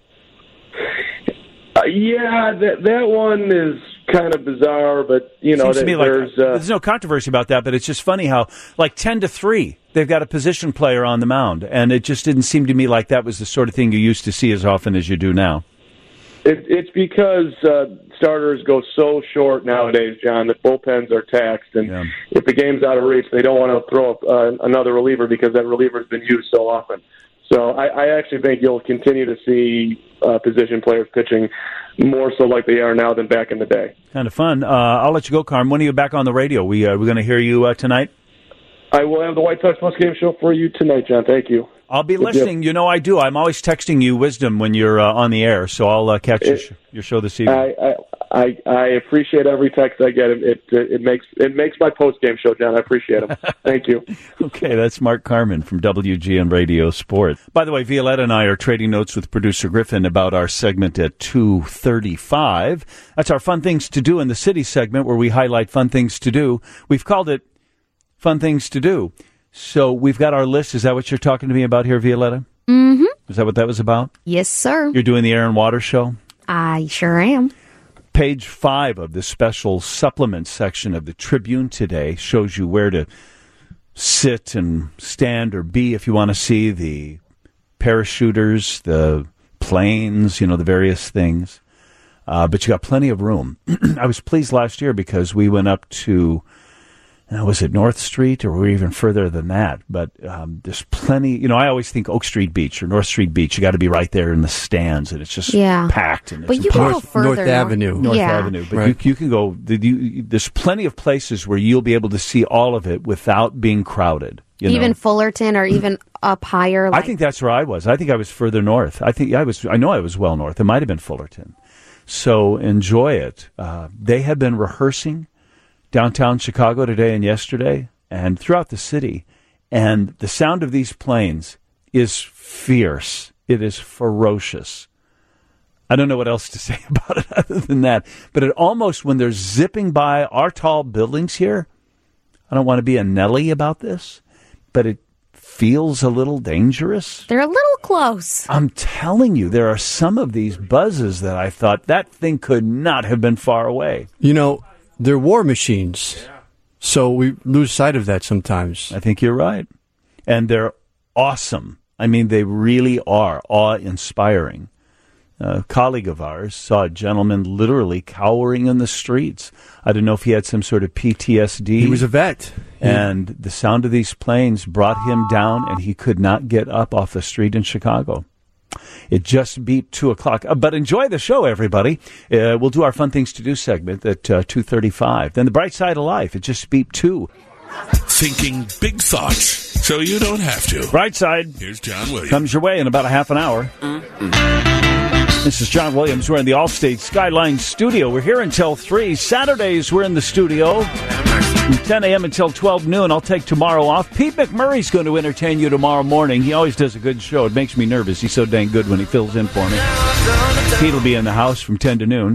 Uh, yeah, that that one is kind of bizarre, but you know, Seems to me like there's uh, there's no controversy about that. But it's just funny how, like ten to three, they've got a position player on the mound, and it just didn't seem to me like that was the sort of thing you used to see as often as you do now. It, it's because uh, starters go so short nowadays, John, that bullpens are taxed, and Yeah. if the game's out of reach, they don't want to throw up uh, another reliever because that reliever's been used so often. So I, I actually think you'll continue to see uh, position players pitching more so like they are now than back in the day. Kind of fun. Uh, I'll let you go, Carm. When are you back on the radio? We uh, we're going to hear you uh, tonight. I will have the White Sox Post Game Show for you tonight, John. Thank you. I'll be Good listening. deal. You know I do. I'm always texting you wisdom when you're uh, on the air, so I'll uh, catch your, sh- your show this evening. I, I I I appreciate every text I get. It it, it makes it makes my post game show, John. I appreciate them. Thank you. Okay, that's Mark Carman from W G N Radio Sport. By the way, Violetta and I are trading notes with producer Griffin about our segment at two thirty-five. That's our Fun Things to Do in the City segment, where we highlight fun things to do. We've called it Fun Things to Do. So we've got our list. Is that what you're talking to me about here, Violetta? Mm-hmm. Is that what that was about? Yes, sir. You're doing the Air and Water show? I sure am. Page five of the special supplement section of the Tribune today shows you where to sit and stand or be if you want to see the parachuters, the planes, you know, the various things. Uh, but you got plenty of room. I was pleased last year because we went up to, uh, was it North Street, or were we even further than that? But um, there's plenty, you know, I always think Oak Street Beach or North Street Beach, you got to be right there in the stands, and it's just yeah. packed. And but it's you can impossible. go further. North, North Avenue. North yeah. Avenue. But right. you, you can go, you, there's plenty of places where you'll be able to see all of it without being crowded. You even know? Fullerton or even up higher. Like- I think that's where I was. I think I was further north. I think I was. I know I was well north. It might have been Fullerton. So enjoy it. Uh, they have been rehearsing downtown Chicago today and yesterday and throughout the city. And the sound of these planes is fierce. It is ferocious. I don't know what else to say about it other than that. But it almost, when they're zipping by our tall buildings here, I don't want to be a Nelly about this, but it feels a little dangerous. They're a little close. I'm telling you, there are some of these buzzes that I thought that thing could not have been far away. You know, they're war machines, so we lose sight of that sometimes. I think you're right. And they're awesome. I mean, they really are awe-inspiring. A colleague of ours saw a gentleman literally cowering in the streets. I don't know if he had some sort of P T S D. He was a vet. And the sound of these planes brought him down, and he could not get up off the street in Chicago. It just beat two o'clock. Uh, but enjoy the show, everybody. Uh, we'll do our Fun Things to Do segment at uh, two thirty-five. Then the bright side of life. It just beat two. Thinking big thoughts so you don't have to. Bright side. Here's John Williams. Comes your way in about a half an hour. Mm-hmm. This is John Williams. We're in the Allstate Skyline studio. We're here until three. Saturdays, we're in the studio from ten a.m. until twelve noon. I'll take tomorrow off. Pete McMurray's going to entertain you tomorrow morning. He always does a good show. It makes me nervous. He's so dang good when he fills in for me. Pete will be in the house from ten to noon.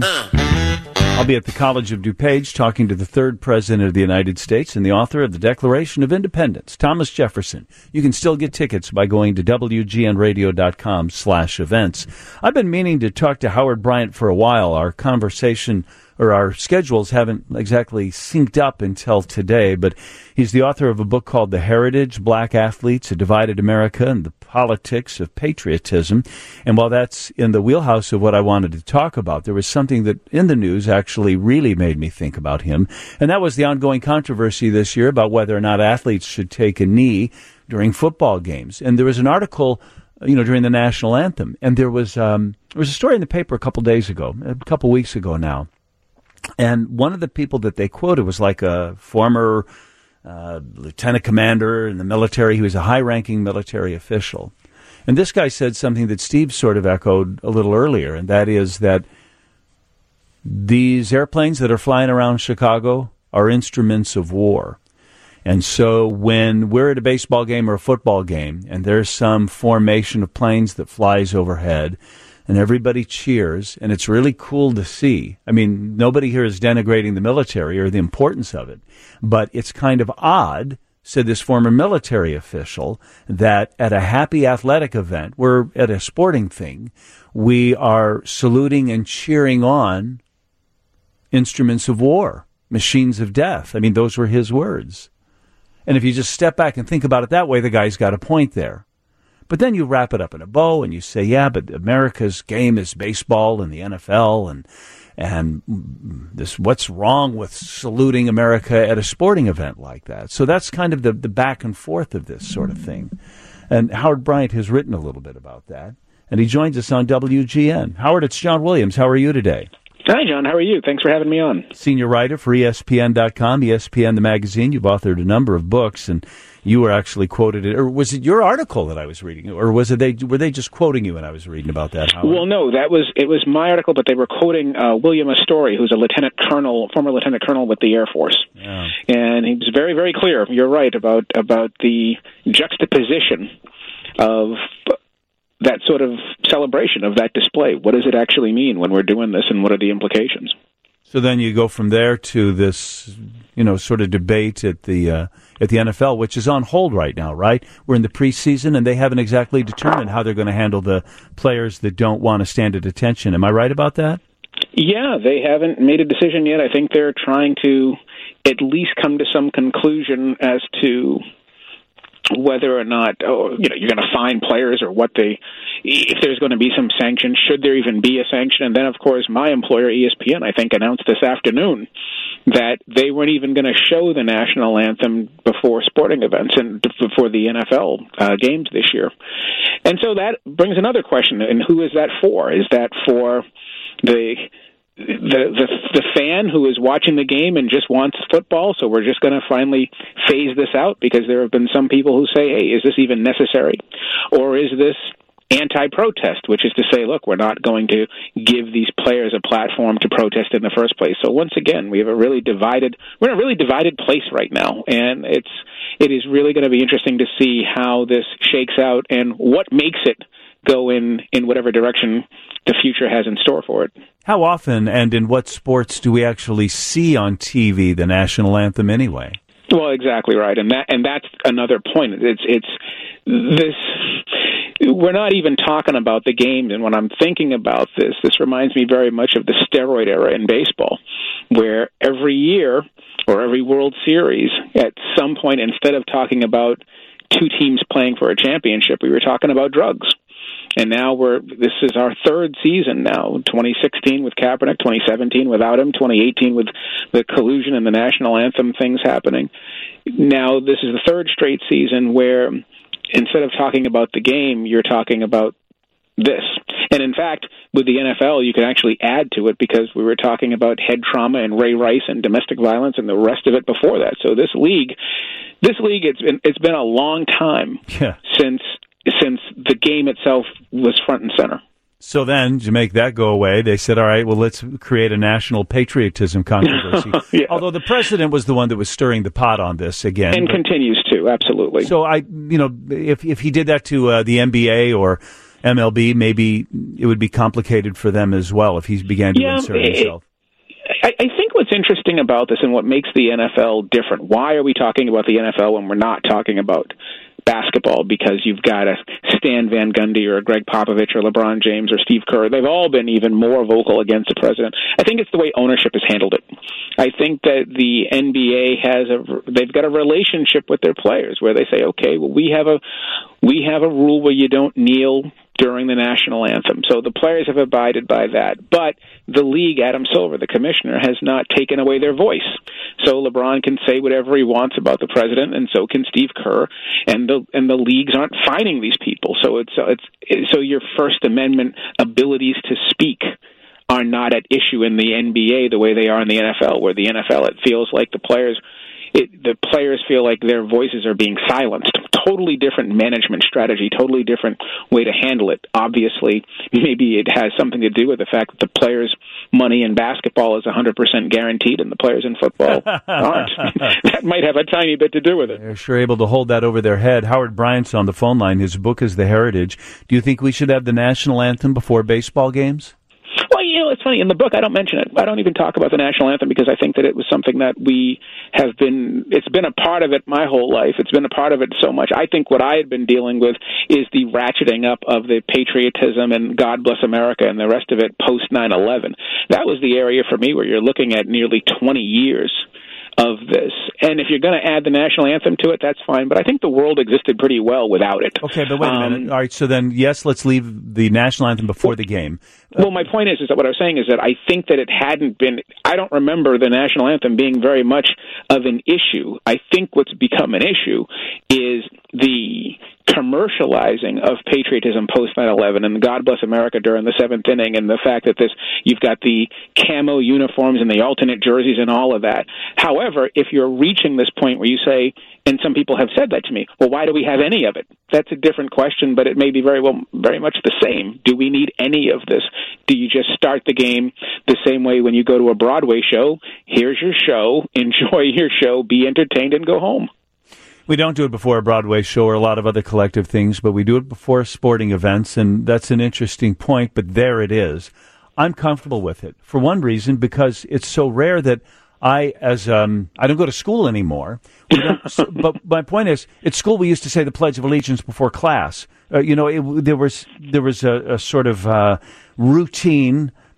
I'll be at the College of DuPage talking to the third president of the United States and the author of the Declaration of Independence, Thomas Jefferson. You can still get tickets by going to W G N radio dot com slash events. I've been meaning to talk to Howard Bryant for a while. Our conversation or our schedules haven't exactly synced up until today, but he's the author of a book called The Heritage, Black Athletes, A Divided America, and the Politics of Patriotism. And while that's in the wheelhouse of what I wanted to talk about, there was something that in the news actually really made me think about him, and that was the ongoing controversy this year about whether or not athletes should take a knee during football games. And there was an article, you know, during the national anthem, and there was um, there was a story in the paper a couple days ago, a couple weeks ago now. And one of the people that they quoted was like a former uh, lieutenant commander in the military. He was a high-ranking military official. And this guy said something that Steve sort of echoed a little earlier, and that is that these airplanes that are flying around Chicago are instruments of war. And so when we're at a baseball game or a football game, and there's some formation of planes that flies overhead, and everybody cheers, and it's really cool to see. I mean, nobody here is denigrating the military or the importance of it, but it's kind of odd, said this former military official, that at a happy athletic event, we're at a sporting thing, we are saluting and cheering on instruments of war, machines of death. I mean, those were his words. And if you just step back and think about it that way, the guy's got a point there. But then you wrap it up in a bow and you say, yeah, but America's game is baseball and the N F L, and and this, what's wrong with saluting America at a sporting event like that? So that's kind of the, the back and forth of this sort of thing. And Howard Bryant has written a little bit about that. And he joins us on W G N. Howard, it's John Williams. How are you today? Hi, John. How are you? Thanks for having me on. Senior writer for E S P N dot com, E S P N the magazine. You've authored a number of books, and you were actually quoted, or was it your article that I was reading, or was it they were they just quoting you when I was reading about that, Howard? Well, no, that was it was my article, but they were quoting uh, William Astori, who's a lieutenant colonel, former lieutenant colonel with the Air Force, yeah. And he was very, very clear. You're right about about the juxtaposition of that sort of celebration of that display. What does it actually mean when we're doing this, and what are the implications? So then you go from there to this, you know, sort of debate at the uh, at the N F L, which is on hold right now, right? We're in the preseason, and they haven't exactly determined how they're going to handle the players that don't want to stand at attention. Am I right about that? Yeah, they haven't made a decision yet. I think they're trying to at least come to some conclusion as to whether or not, oh, you know, you're going to fine players or what they, if there's going to be some sanction, should there even be a sanction? And then, of course, my employer, E S P N, I think, announced this afternoon that they weren't even going to show the national anthem before sporting events and before the N F L uh, games this year. And so that brings another question, and who is that for? Is that for the the the, the fan who is watching the game and just wants football, so we're just going to finally phase this out? Because there have been some people who say, hey, is this even necessary? Or is this anti-protest, which is to say, look, we're not going to give these players a platform to protest in the first place. So once again, we have a really divided, we're in a really divided place right now, and it's it is really going to be interesting to see how this shakes out and what makes it go in, in whatever direction the future has in store for it. How often and in what sports do we actually see on T V the national anthem anyway? Well, exactly right, and that and that's another point. It's it's this. We're not even talking about the games, and when I'm thinking about this, this reminds me very much of the steroid era in baseball, where every year or every World Series, at some point, instead of talking about two teams playing for a championship, we were talking about drugs. And now we're, this is our third season now, twenty sixteen with Kaepernick, twenty seventeen without him, twenty eighteen with the collusion and the national anthem things happening. Now this is the third straight season where instead of talking about the game, you're talking about this. And in fact, with the N F L, you can actually add to it because we were talking about head trauma and Ray Rice and domestic violence and the rest of it before that. So this league, this league, it's been, it's been a long time yeah. since since the game itself was front and center. So then, to make that go away, they said, all right, well, let's create a national patriotism controversy. yeah. Although the president was the one that was stirring the pot on this again. And but, continues to, absolutely. So, I, you know, if if he did that to uh, the N B A or M L B, maybe it would be complicated for them as well if he began to yeah, insert it, himself. I, I think what's interesting about this and what makes the N F L different, why are we talking about the N F L when we're not talking about basketball? Because you've got a Stan Van Gundy or a Greg Popovich or LeBron James or Steve Kerr. They've all been even more vocal against the president. I think it's the way ownership has handled it. I think that the N B A has a, they've got a relationship with their players where they say, okay, well, we have a, we have a rule where you don't kneel during the national anthem. So the players have abided by that. But the league, Adam Silver, the commissioner, has not taken away their voice. So LeBron can say whatever he wants about the president, and so can Steve Kerr, and the and the leagues aren't fining these people. So it's it's, it's so your First Amendment abilities to speak are not at issue in the N B A the way they are in the N F L, where the N F L, it feels like the players It, the players feel like their voices are being silenced. Totally different management strategy, totally different way to handle it. Obviously, maybe it has something to do with the fact that the players' money in basketball is one hundred percent guaranteed and the players in football aren't. That might have a tiny bit to do with it. They're sure able to hold that over their head. Howard Bryant's on the phone line. His book is The Heritage. Do you think we should have the national anthem before baseball games? Well, you know, it's funny. In the book, I don't mention it. I don't even talk about the national anthem because I think that it was something that we have been, it's been a part of it my whole life. It's been a part of it so much. I think what I had been dealing with is the ratcheting up of the patriotism and God Bless America and the rest of it post nine eleven. That was the area for me where you're looking at nearly twenty years of this. And if you're going to add the national anthem to it, that's fine. But I think the world existed pretty well without it. Okay, but wait a um, minute. All right, so then, yes, let's leave the national anthem before the game. Well, my point is, is that what I was saying is that I think that it hadn't been, I don't remember the national anthem being very much of an issue. I think what's become an issue is the commercializing of patriotism post nine eleven and God Bless America during the seventh inning and the fact that this, you've got the camo uniforms and the alternate jerseys and all of that. However, if you're reaching this point where you say, and some people have said that to me, well, why do we have any of it? That's a different question, but it may be very well, very much the same. Do we need any of this? Do you just start the game the same way when you go to a Broadway show? Here's your show, enjoy your show, be entertained, and go home. We don't do it before a Broadway show or a lot of other collective things, but we do it before sporting events, and that's an interesting point, but there it is. I'm comfortable with it, for one reason, because it's so rare that I, as um, I don't go to school anymore, we don't, so, but my point is, at school we used to say the Pledge of Allegiance before class. Uh, you know, it, there was there was a, a sort of uh, routine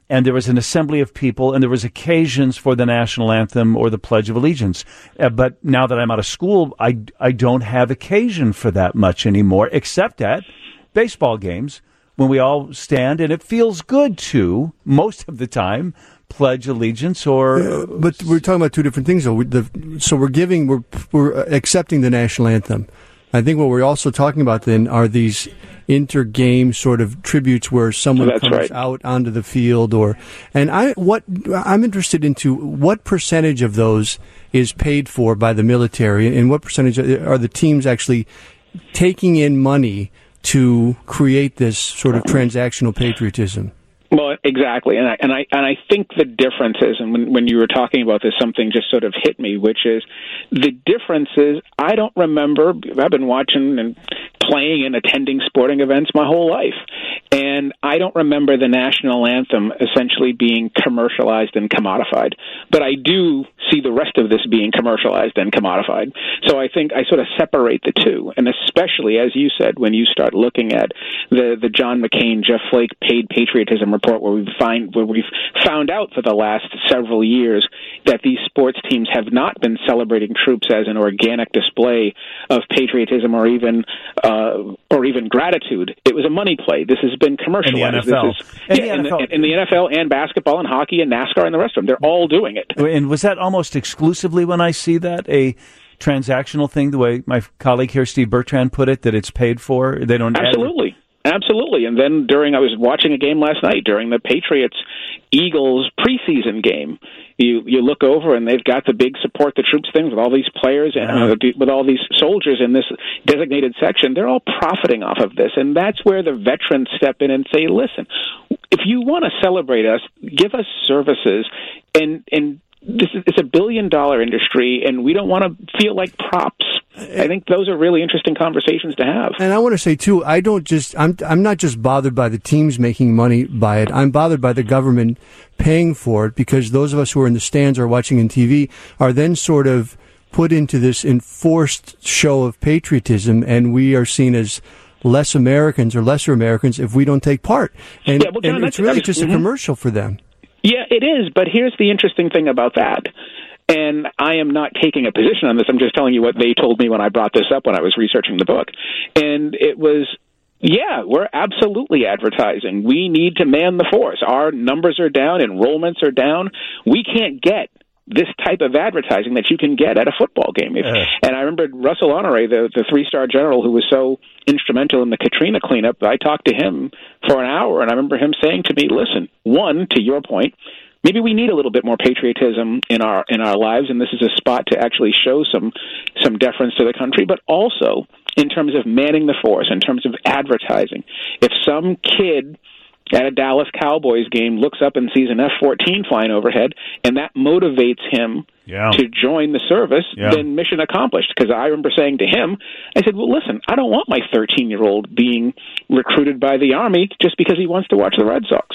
and there was an assembly of people, and there was occasions for the national anthem or the Pledge of Allegiance. Uh, but now that I'm out of school, I, I don't have occasion for that much anymore, except at baseball games when we all stand, and it feels good to, most of the time, pledge allegiance or... Uh, but we're talking about two different things, though. We, the, so we're giving, we're, we're accepting the national anthem. I think what we're also talking about then are these inter-game sort of tributes where someone That's comes right. out onto the field, or and I what I'm interested into what percentage of those is paid for by the military, and what percentage are the teams actually taking in money to create this sort of transactional patriotism? Well, exactly, and I and I and I think the difference is, and when when you were talking about this, something just sort of hit me, which is the difference is I don't remember. I've been watching and playing and attending sporting events my whole life, and I don't remember the national anthem essentially being commercialized and commodified. But I do see the rest of this being commercialized and commodified. So I think I sort of separate the two, and especially as you said, when you start looking at the the John McCain, Jeff Flake paid patriotism report, where we find where we've found out for the last several years that these sports teams have not been celebrating troops as an organic display of patriotism or even uh, or even gratitude. It was a money play. This has been commercialized. In the N F L. This is, In yeah, the in, N F L. the, in the N F L and basketball and hockey and NASCAR and the rest of them, they're all doing it. And was that almost exclusively when I see that, a transactional thing, the way my colleague here, Steve Bertrand, put it, that it's paid for? They don't Absolutely. Absolutely. And then during, I was watching a game last night during the Patriots-Eagles preseason game. You you look over and they've got the big support the troops thing with all these players and uh, with all these soldiers in this designated section. They're all profiting off of this. And that's where the veterans step in and say, listen, if you want to celebrate us, give us services and, and this is, it's a billion-dollar industry, and we don't want to feel like props. I think those are really interesting conversations to have. And I want to say too, I don't just I'm I'm not just bothered by the teams making money by it. I'm bothered by the government paying for it, because those of us who are in the stands or watching on T V are then sort of put into this enforced show of patriotism, and we are seen as less Americans or lesser Americans if we don't take part. And, yeah, well, John, and it's really just mm-hmm. a commercial for them. Yeah, it is. But here's the interesting thing about that. And I am not taking a position on this. I'm just telling you what they told me when I brought this up when I was researching the book. And it was, yeah, we're absolutely advertising. We need to man the force. Our numbers are down. Enrollments are down. We can't get this type of advertising that you can get at a football game. If, yeah. And I remember Russell Honore, the, the three-star general who was so instrumental in the Katrina cleanup, I talked to him for an hour, and I remember him saying to me, listen, one, to your point, maybe we need a little bit more patriotism in our in our lives, and this is a spot to actually show some some deference to the country, but also in terms of manning the force, in terms of advertising. If some kid at a Dallas Cowboys game looks up and sees an F fourteen flying overhead, and that motivates him yeah. to join the service, yeah. then mission accomplished. Because I remember saying to him, I said, well, listen, I don't want my thirteen-year-old being recruited by the Army just because he wants to watch the Red Sox.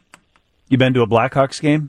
You been to a Blackhawks game?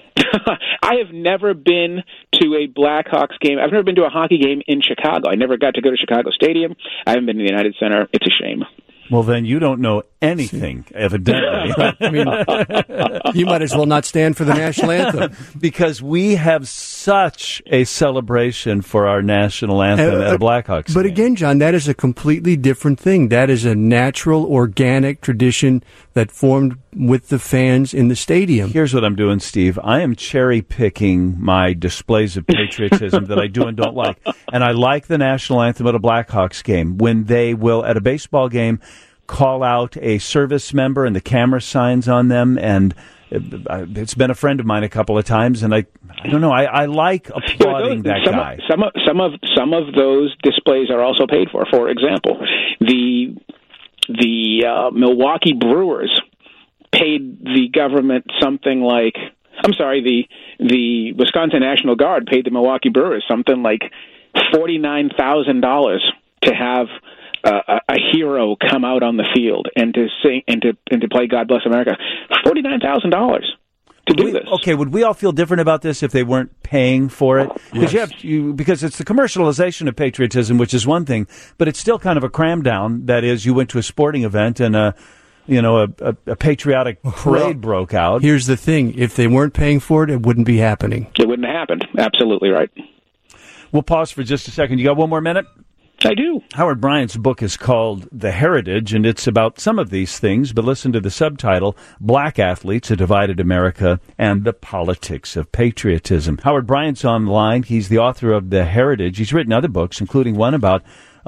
I have never been to a Blackhawks game. I've never been to a hockey game in Chicago. I never got to go to Chicago Stadium. I haven't been to the United Center. It's a shame. Well, then you don't know anything, evidently. I mean, you might as well not stand for the national anthem. Because we have such a celebration for our national anthem uh, at a Blackhawks But game. again, John, that is a completely different thing. That is a natural, organic tradition that formed with the fans in the stadium. Here's what I'm doing, Steve. I am cherry-picking my displays of patriotism that I do and don't like. And I like the national anthem at a Blackhawks game when they will, at a baseball game, call out a service member and the camera signs on them, and it's been a friend of mine a couple of times, and I I don't know, I, I like applauding yeah, those, that some guy. Of, some of some of some of those displays are also paid for. For example, the the uh, Milwaukee Brewers paid the government something like I'm sorry, the the Wisconsin National Guard paid the Milwaukee Brewers something like forty-nine thousand dollars to have Uh, a hero come out on the field and to sing and to and to play "God Bless America." Forty-nine thousand dollars to do we, this. Okay, would we all feel different about this if they weren't paying for it? Because yes. you have you because it's the commercialization of patriotism, which is one thing, but it's still kind of a cram down. That is, you went to a sporting event and a you know, a, a, a patriotic parade Well, broke out. Here's the thing. If they weren't paying for it, it wouldn't be happening. It wouldn't have happened. Absolutely right. We'll pause for just a second. You got one more minute? I do. Howard Bryant's book is called The Heritage, and it's about some of these things, but listen to the subtitle, Black Athletes, A Divided America, and the Politics of Patriotism. Howard Bryant's on the line. He's the author of The Heritage. He's written other books, including one about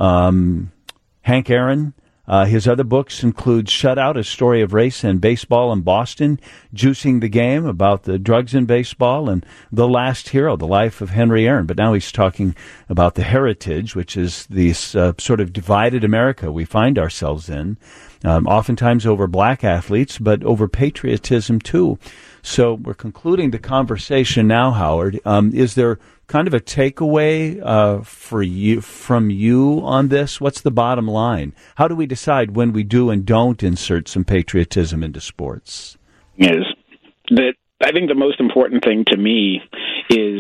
um, Hank Aaron. Uh, his other books include Shutout, A Story of Race and Baseball in Boston, Juicing the Game, about the drugs in baseball, and The Last Hero, The Life of Henry Aaron. But now he's talking about the heritage, which is this uh, sort of divided America we find ourselves in, um, oftentimes over black athletes, but over patriotism too. So we're concluding the conversation now, Howard. Um, is there kind of a takeaway uh, for you from you on this? What's the bottom line? How do we decide when we do and don't insert some patriotism into sports? Is that I think the most important thing to me is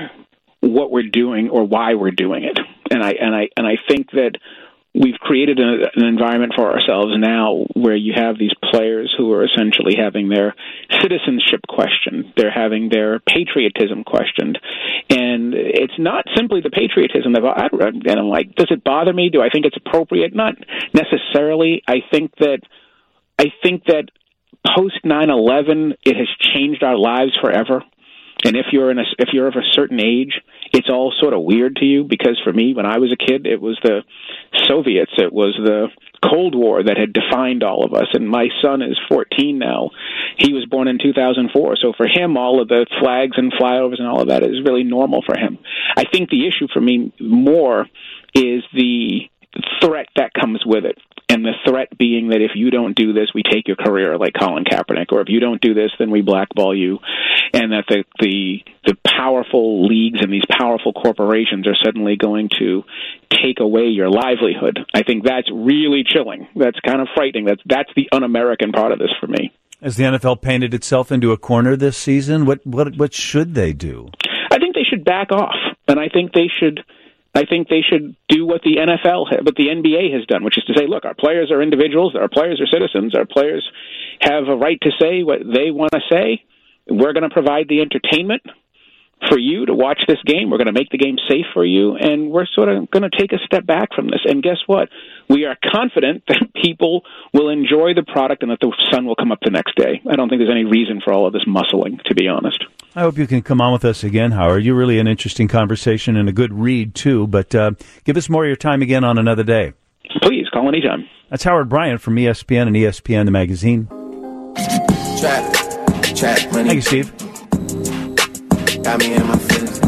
what we're doing or why we're doing it, and I and I and I think that we've created a, an environment for ourselves now where you have these players who are essentially having their citizenship questioned. They're having their patriotism questioned. And it's not simply the patriotism that I, and I'm like, does it bother me? Do I think it's appropriate? Not necessarily. I think that I think that post nine eleven, it has changed our lives forever. And if you're in a, if you're of a certain age, it's all sort of weird to you, because for me, when I was a kid, it was the Soviets, it was the Cold War that had defined all of us. And my son is fourteen now. He was born in two thousand four. So for him, all of the flags and flyovers and all of that is really normal for him. I think the issue for me more is the threat that comes with it. And the threat being that if you don't do this, we take your career, like Colin Kaepernick, or if you don't do this, then we blackball you, and that the the, the powerful leagues and these powerful corporations are suddenly going to take away your livelihood. I think that's really chilling. That's kind of frightening. That's that's the un-American part of this for me. Has the N F L painted itself into a corner this season? What what what should they do? I think they should back off, and I think they should. I think they should do what the N F L, what the N B A has done, which is to say, look, our players are individuals, our players are citizens, our players have a right to say what they want to say. We're going to provide the entertainment for you to watch this game. We're going to make the game safe for you, and we're sort of going to take a step back from this. And guess what? We are confident that people will enjoy the product and that the sun will come up the next day. I don't think there's any reason for all of this muscling, to be honest. I hope you can come on with us again, Howard. You're really an interesting conversation and a good read, too. But uh, give us more of your time again on another day. Please, call anytime. That's Howard Bryant from E S P N and E S P N, the magazine. Trap, trap money. Thank you, Steve. Got me in my feelings.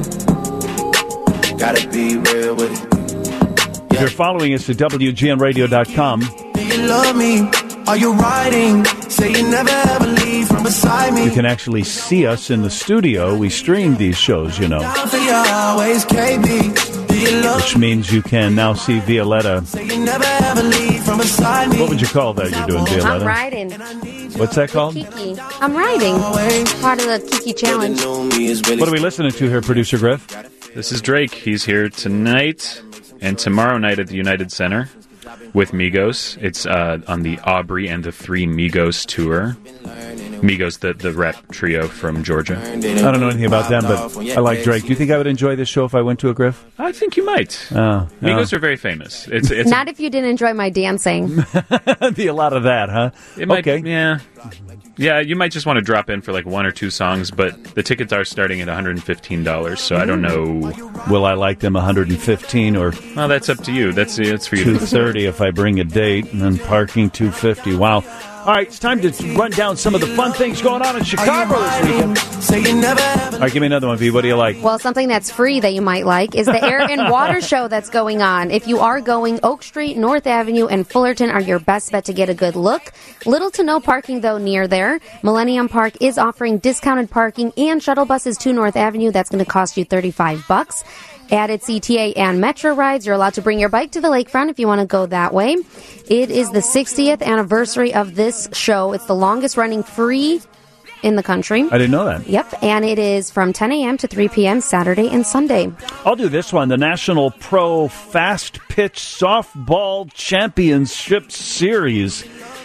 Gotta be real with it. If you're following us at W G N radio dot com. Do you love me? Are you riding? Say you never ever leave from beside me. You can actually see us in the studio. We stream these shows, you know. Down for you always, K B. Do you love Which means you can now see Violetta. Say you never ever leave from beside me. What would you call that you're doing, Violetta? I'm riding. What's that called? Kiki. I'm riding. Part of the Kiki Challenge. What are we listening to here, Producer Griff? This is Drake. He's here tonight and tomorrow night at the United Center with Migos. It's uh, on the Aubrey and the Three Migos tour. Migos, the, the rap trio from Georgia. I don't know anything about them, but I like Drake. Do you think I would enjoy this show if I went to a Griff? I think you might. Oh, Migos oh. are very famous. It's, it's Not if you didn't enjoy my dancing. Be a lot of that, huh? It might, okay. Yeah. Yeah, you might just want to drop in for like one or two songs, but the tickets are starting at one hundred fifteen dollars, so I don't know. Will I like them one hundred fifteen or Well, that's up to you. That's that's for you. two thirty if I bring a date, and then parking two fifty. Wow. All right, it's time to run down some of the fun things going on in Chicago this weekend. Say you never ever All right, give me another one, V. What do you like? Well, something that's free that you might like is the Air and Water Show that's going on. If you are going, Oak Street, North Avenue, and Fullerton are your best bet to get a good look. Little to no parking, though, near there. Millennium Park is offering discounted parking and shuttle buses to North Avenue. That's going to cost you thirty-five bucks. Added C T A and Metro rides. You're allowed to bring your bike to the lakefront if you want to go that way. It is the sixtieth anniversary of this show. It's the longest running free in the country. I didn't know that. Yep, and it is from ten a.m. to three p.m. Saturday and Sunday. I'll do this one, the National Pro Fast Pitch Softball Championship Series.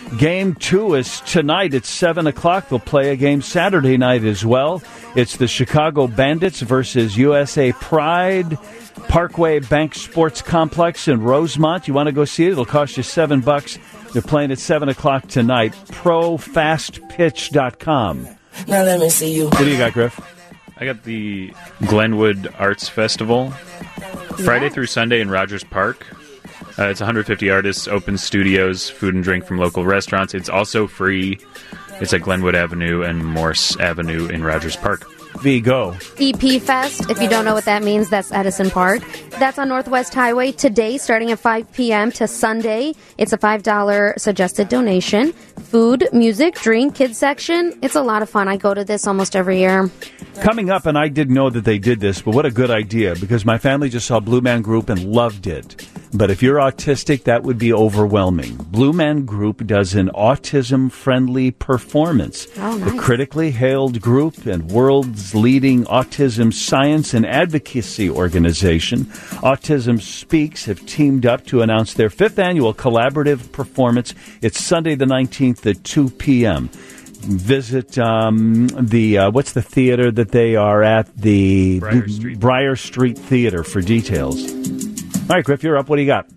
Game two is tonight at seven o'clock. They'll play a game Saturday night as well. It's the Chicago Bandits versus U S A Pride. Parkway Bank Sports Complex in Rosemont. You want to go see it? It'll cost you seven bucks. They're playing at seven o'clock tonight. pro fast pitch dot com. Now let me see you. What do you got, Griff? I got the Glenwood Arts Festival, Friday Yeah. through Sunday in Rogers Park. Uh, it's one hundred fifty artists, open studios, food and drink from local restaurants. It's also free. It's at Glenwood Avenue and Morse Avenue in Rogers Park. V, go. E P Fest, if you don't know what that means, that's Edison Park. That's on Northwest Highway today, starting at five p.m. to Sunday. It's a five dollars suggested donation. Food, music, drink, kids section. It's a lot of fun. I go to this almost every year. Coming up, and I didn't know that they did this, but what a good idea, because my family just saw Blue Man Group and loved it. But if you're autistic, that would be overwhelming. Blue Man Group does an autism-friendly performance. Oh, nice. The critically hailed group and world's leading autism science and advocacy organization, Autism Speaks, have teamed up to announce their fifth annual collaborative performance. It's Sunday the nineteenth at two p.m. Visit um, the, uh, what's the theater that they are at? The Briar Street. Briar Street Theater for details. All right, Griff, you're up. What do you got?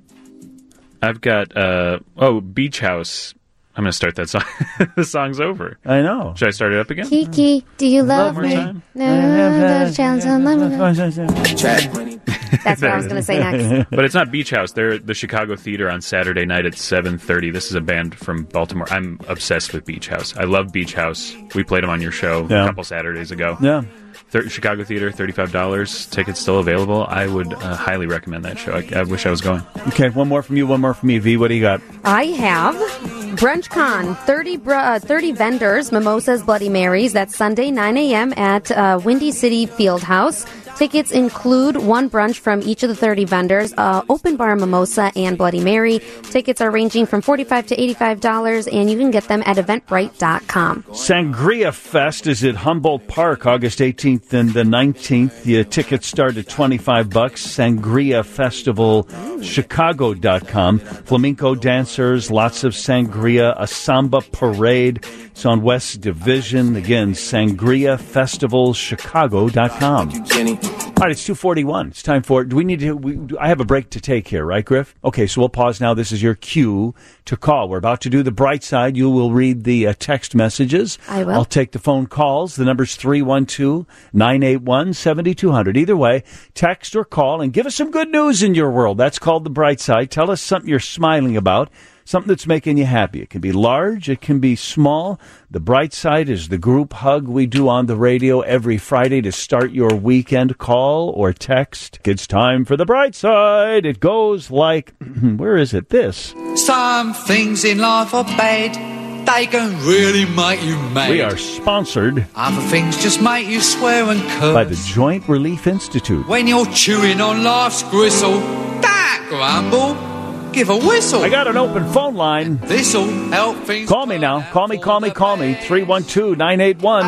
I've got, uh, oh, Beach House. I'm going to start that song. The song's over. I know. Should I start it up again? Kiki, do you love One more me? time. No, the chance to love me. Track money. That's what I was going to say next. But it's not Beach House. They're at the Chicago Theater on Saturday night at seven thirty. This is a band from Baltimore. I'm obsessed with Beach House. I love Beach House. We played them on your show Yeah. a couple Saturdays ago. Yeah. Thir- Chicago Theater, thirty-five dollars. Tickets still available. I would uh, highly recommend that show. I, I wish I was going. Okay, one more from you, one more from me. V, what do you got? I have BrunchCon, thirty, br- uh, thirty vendors, mimosas, Bloody Marys. That's Sunday, nine a.m. at uh, Windy City Fieldhouse. Tickets include one brunch from each of the thirty vendors, uh, open bar mimosa, and Bloody Mary. Tickets are ranging from forty-five dollars to eighty-five dollars, and you can get them at eventbrite dot com. Sangria Fest is at Humboldt Park, August eighteenth and the nineteenth. The tickets start at twenty-five bucks. Sangria Festival Chicago dot com. Flamenco dancers, lots of sangria, a samba parade. It's on West Division. Again, Sangria Festival Chicago dot com. All right, it's two forty-one. It's time for, do we need to, we, I have a break to take here, right, Griff? Okay, so we'll pause now. This is your cue to call. We're about to do the bright side. You will read the uh, text messages. I will. I'll take the phone calls. The number's three one two, nine eight one, seven two zero zero. Either way, text or call and give us some good news in your world. That's called the bright side. Tell us something you're smiling about. Something that's making you happy. It can be large. It can be small. The bright side is the group hug we do on the radio every Friday to start your weekend. Call or text. It's time for the bright side. It goes like, where is it? This. Some things in life are bad. They can really make you mad. We are sponsored Other things just make you swear and curse. by the Joint Relief Institute. When you're chewing on life's gristle, don't grumble. Give a whistle. I got an open phone line. This'll help things. Call me now. Call me, call me, call me. three one two, nine eight one,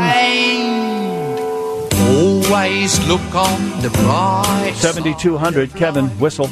And always look on the bright seven two hundred. Kevin, whistle.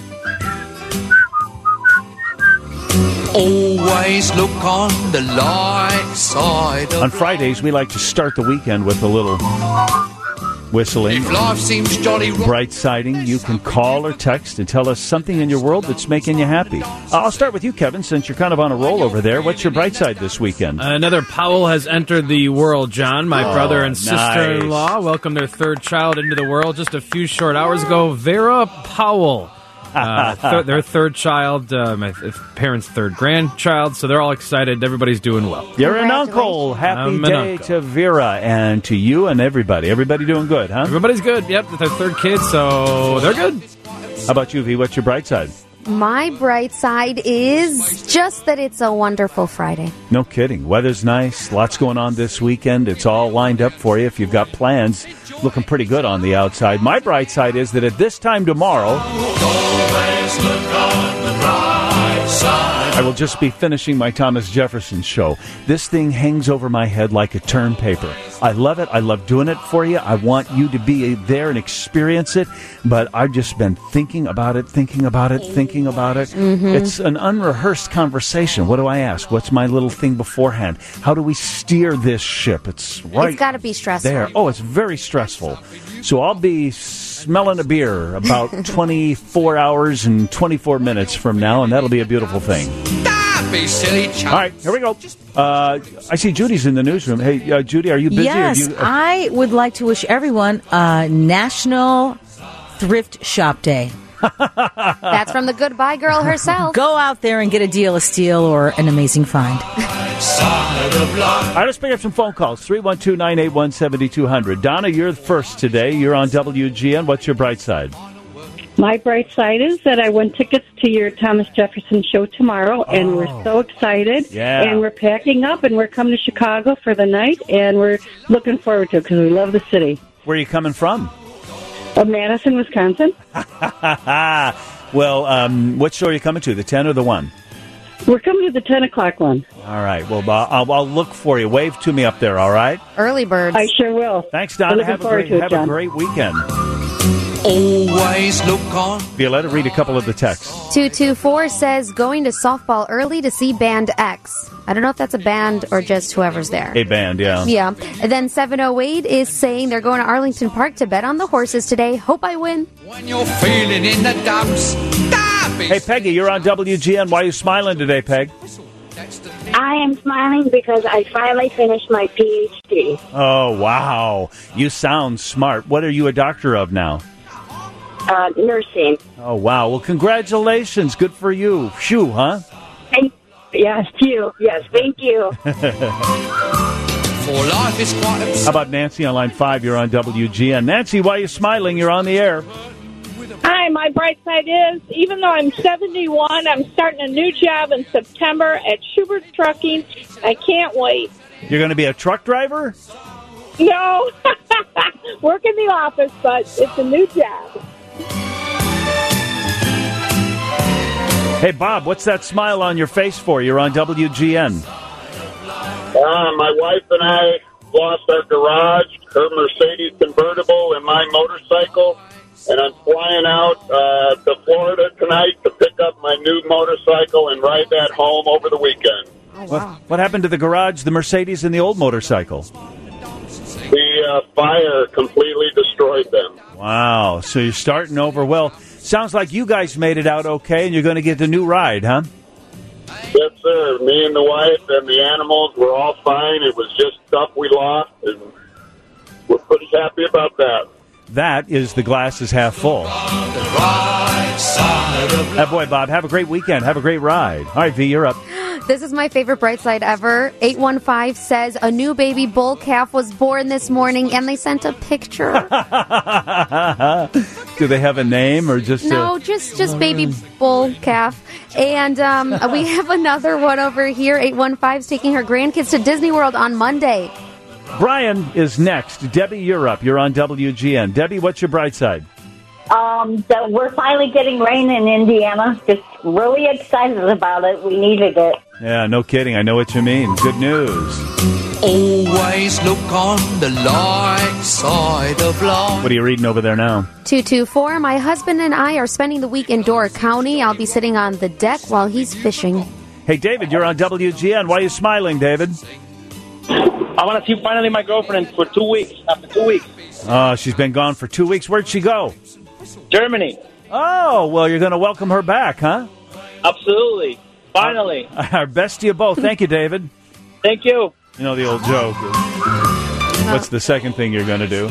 Always look on the light side of On Fridays, we like to start the weekend with a little whistling. If life seems jolly rotten, Bright siding. You can call or text and tell us something in your world that's making you happy. Uh, I'll start with you, Kevin, since you're kind of on a roll over there. What's your bright side this weekend? Another Powell has entered the world, John. My Oh, brother and nice. sister-in-law welcomed their third child into the world just a few short hours ago. Vera Powell. Uh, th- their third child, uh, my th- parents' third grandchild, so they're all excited. Everybody's doing well. You're an uncle. Happy I'm an day uncle. to Vera and to you and everybody. Everybody doing good, huh? Everybody's good. Yep, with their third kid, so they're good. How about you, V? What's your bright side? My bright side is just that it's a wonderful Friday. No kidding. Weather's nice. Lots going on this weekend. It's all lined up for you if you've got plans. Looking pretty good on the outside. My bright side is that at this time tomorrow, Always look on the bright side I will just be finishing my Thomas Jefferson show. This thing hangs over my head like a term paper. I love it. I love doing it for you. I want you to be there and experience it. But I've just been thinking about it, thinking about it, thinking about it. Mm-hmm. It's an unrehearsed conversation. What do I ask? What's my little thing beforehand? How do we steer this ship? It's right It's got to be stressful. there. Oh, it's very stressful. So I'll be smelling a beer about twenty-four hours and twenty-four minutes from now, and that'll be a beautiful thing. All right, here we go. Uh, I see Judy's in the newsroom. Hey, uh, Judy, are you busy? Yes, Or do you, uh, I would like to wish everyone a National Thrift Shop Day. That's from the Goodbye Girl herself. Go out there and get a deal, a steal, or an amazing find. All right, let's pick up some phone calls. three one two, nine eight one, seven two zero zero. Donna, you're first today. You're on W G N. What's your bright side? My bright side is that I won tickets to your Thomas Jefferson show tomorrow, and Oh. we're so excited. Yeah. And we're packing up, and we're coming to Chicago for the night, and we're looking forward to it because we love the city. Where are you coming from? Of Madison, Wisconsin. Well, um, what show are you coming to, the ten or the one? We're coming to the ten o'clock one. All right. Well, uh, I'll, I'll look for you. Wave to me up there, all right? Early birds. I sure will. Thanks, I'm Donna. looking Have a forward great, to it, have a John. great weekend. Always look on. Violetta, read a couple of the texts. two two four says, going to softball early to see Band X. I don't know if that's a band or just whoever's there. A band, yeah. Yeah. And then seven oh eight is saying they're going to Arlington Park to bet on the horses today. Hope I win. When you're feeling in the dumps. Hey, Peggy, you're on W G N. Why are you smiling today, Peg? I am smiling because I finally finished my P H D. Oh, wow. You sound smart. What are you a doctor of now? Uh, nursing. Oh, wow. Well, congratulations. Good for you. Phew, huh? Thank, yes, you. Yes, thank you. For life is quite absurd. How about Nancy on line five? You're on W G N. Nancy, why are you smiling? You're on the air. Hi, my bright side is, even though I'm seventy-one, I'm starting a new job in September at Schubert Trucking. I can't wait. You're going to be a truck driver? No, work in the office, but it's a new job. Hey, Bob, what's that smile on your face for? You're on W G N. Uh, my wife and I lost our garage, her Mercedes convertible, and my motorcycle. And I'm flying out uh, to Florida tonight to pick up my new motorcycle and ride that home over the weekend. Oh, What, what happened to the garage, the Mercedes, and the old motorcycle? The uh, fire completely destroyed them. Wow. So you're starting over. Well, sounds like you guys made it out okay, and you're going to get the new ride, huh? Yes, sir. Me and the wife and the animals were all fine. It was just stuff we lost, and we're pretty happy about that. That is the glass is half full. That boy, Bob, have a great weekend. Have a great ride. All right, V, you're up. This is my favorite bright side ever. eight one five says, a new baby bull calf was born this morning, and they sent a picture. Do they have a name or just No, a... just just baby bull calf. And um, we have another one over here. eight one five is taking her grandkids to Disney World on Monday. Brian is next. Debbie, you're up. You're on W G N. Debbie, what's your bright side? Um, so we're finally getting rain in Indiana. Just really excited about it. We needed it. Yeah, no kidding. I know what you mean. Good news. Always look on the light side of life. What are you reading over there now? two two four, my husband and I are spending the week in Door County. I'll be sitting on the deck while he's fishing. Hey, David, you're on W G N. Why are you smiling, David? I want to see finally my girlfriend for two weeks. After two weeks. Oh, she's been gone for two weeks. Where'd she go? Germany. Oh, well, you're going to welcome her back, huh? Absolutely. Finally. Our best to you both. Thank you, David. Thank you. You know the old joke. What's the second thing you're going to do?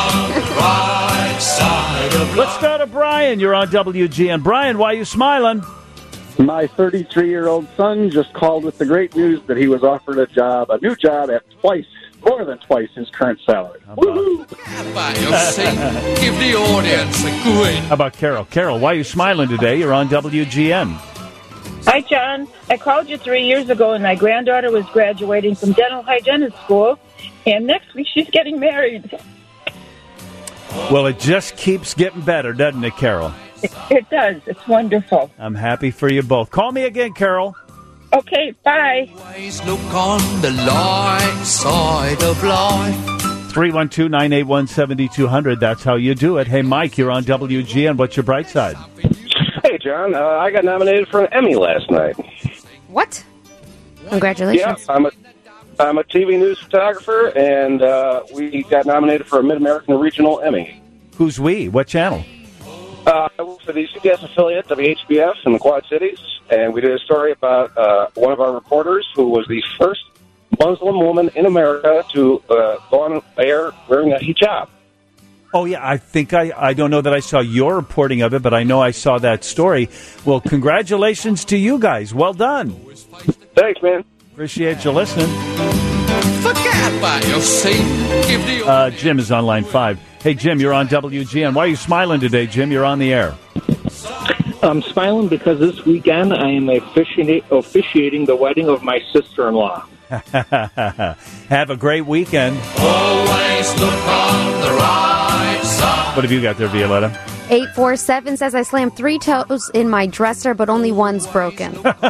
Let's go to Brian. You're on W G N. Brian, why are you smiling? My thirty-three-year-old son just called with the great news that he was offered a job, a new job at twice, more than twice his current salary. Woohoo! Give the audience a good. How about Carol? Carol, why are you smiling today? You're on W G N. Hi, John. I called you three years ago, and my granddaughter was graduating from dental hygienist school, and next week she's getting married. Well, it just keeps getting better, doesn't it, Carol? It, it does. It's wonderful. I'm happy for you both. Call me again, Carol. Okay, bye. Always look on the light side of life. three one two, nine eight one, seven two zero zero. That's how you do it. Hey, Mike, you're on W G N. What's your bright side? Hey, John. Uh, I got nominated for an Emmy last night. What? Congratulations. Yeah, I'm a, I'm a T V news photographer, and uh, we got nominated for a Mid-American Regional Emmy. Who's we? What channel? Uh, I work for the C B S affiliate, W H B F, in the Quad Cities, and we did a story about uh, one of our reporters who was the first Muslim woman in America to uh, go on air wearing a hijab. Oh, yeah, I think I, I don't know that I saw your reporting of it, but I know I saw that story. Well, congratulations to you guys. Well done. Thanks, man. Appreciate you listening. Forget about your sin. Give the Uh, Jim is on line five. Hey, Jim, you're on W G N. Why are you smiling today, Jim? You're on the air. I'm smiling because this weekend I am officiating, officiating the wedding of my sister-in-law. Have a great weekend. Always look on the right side. What have you got there, Violetta? eight four seven says, I slammed three toes in my dresser, but only one's broken.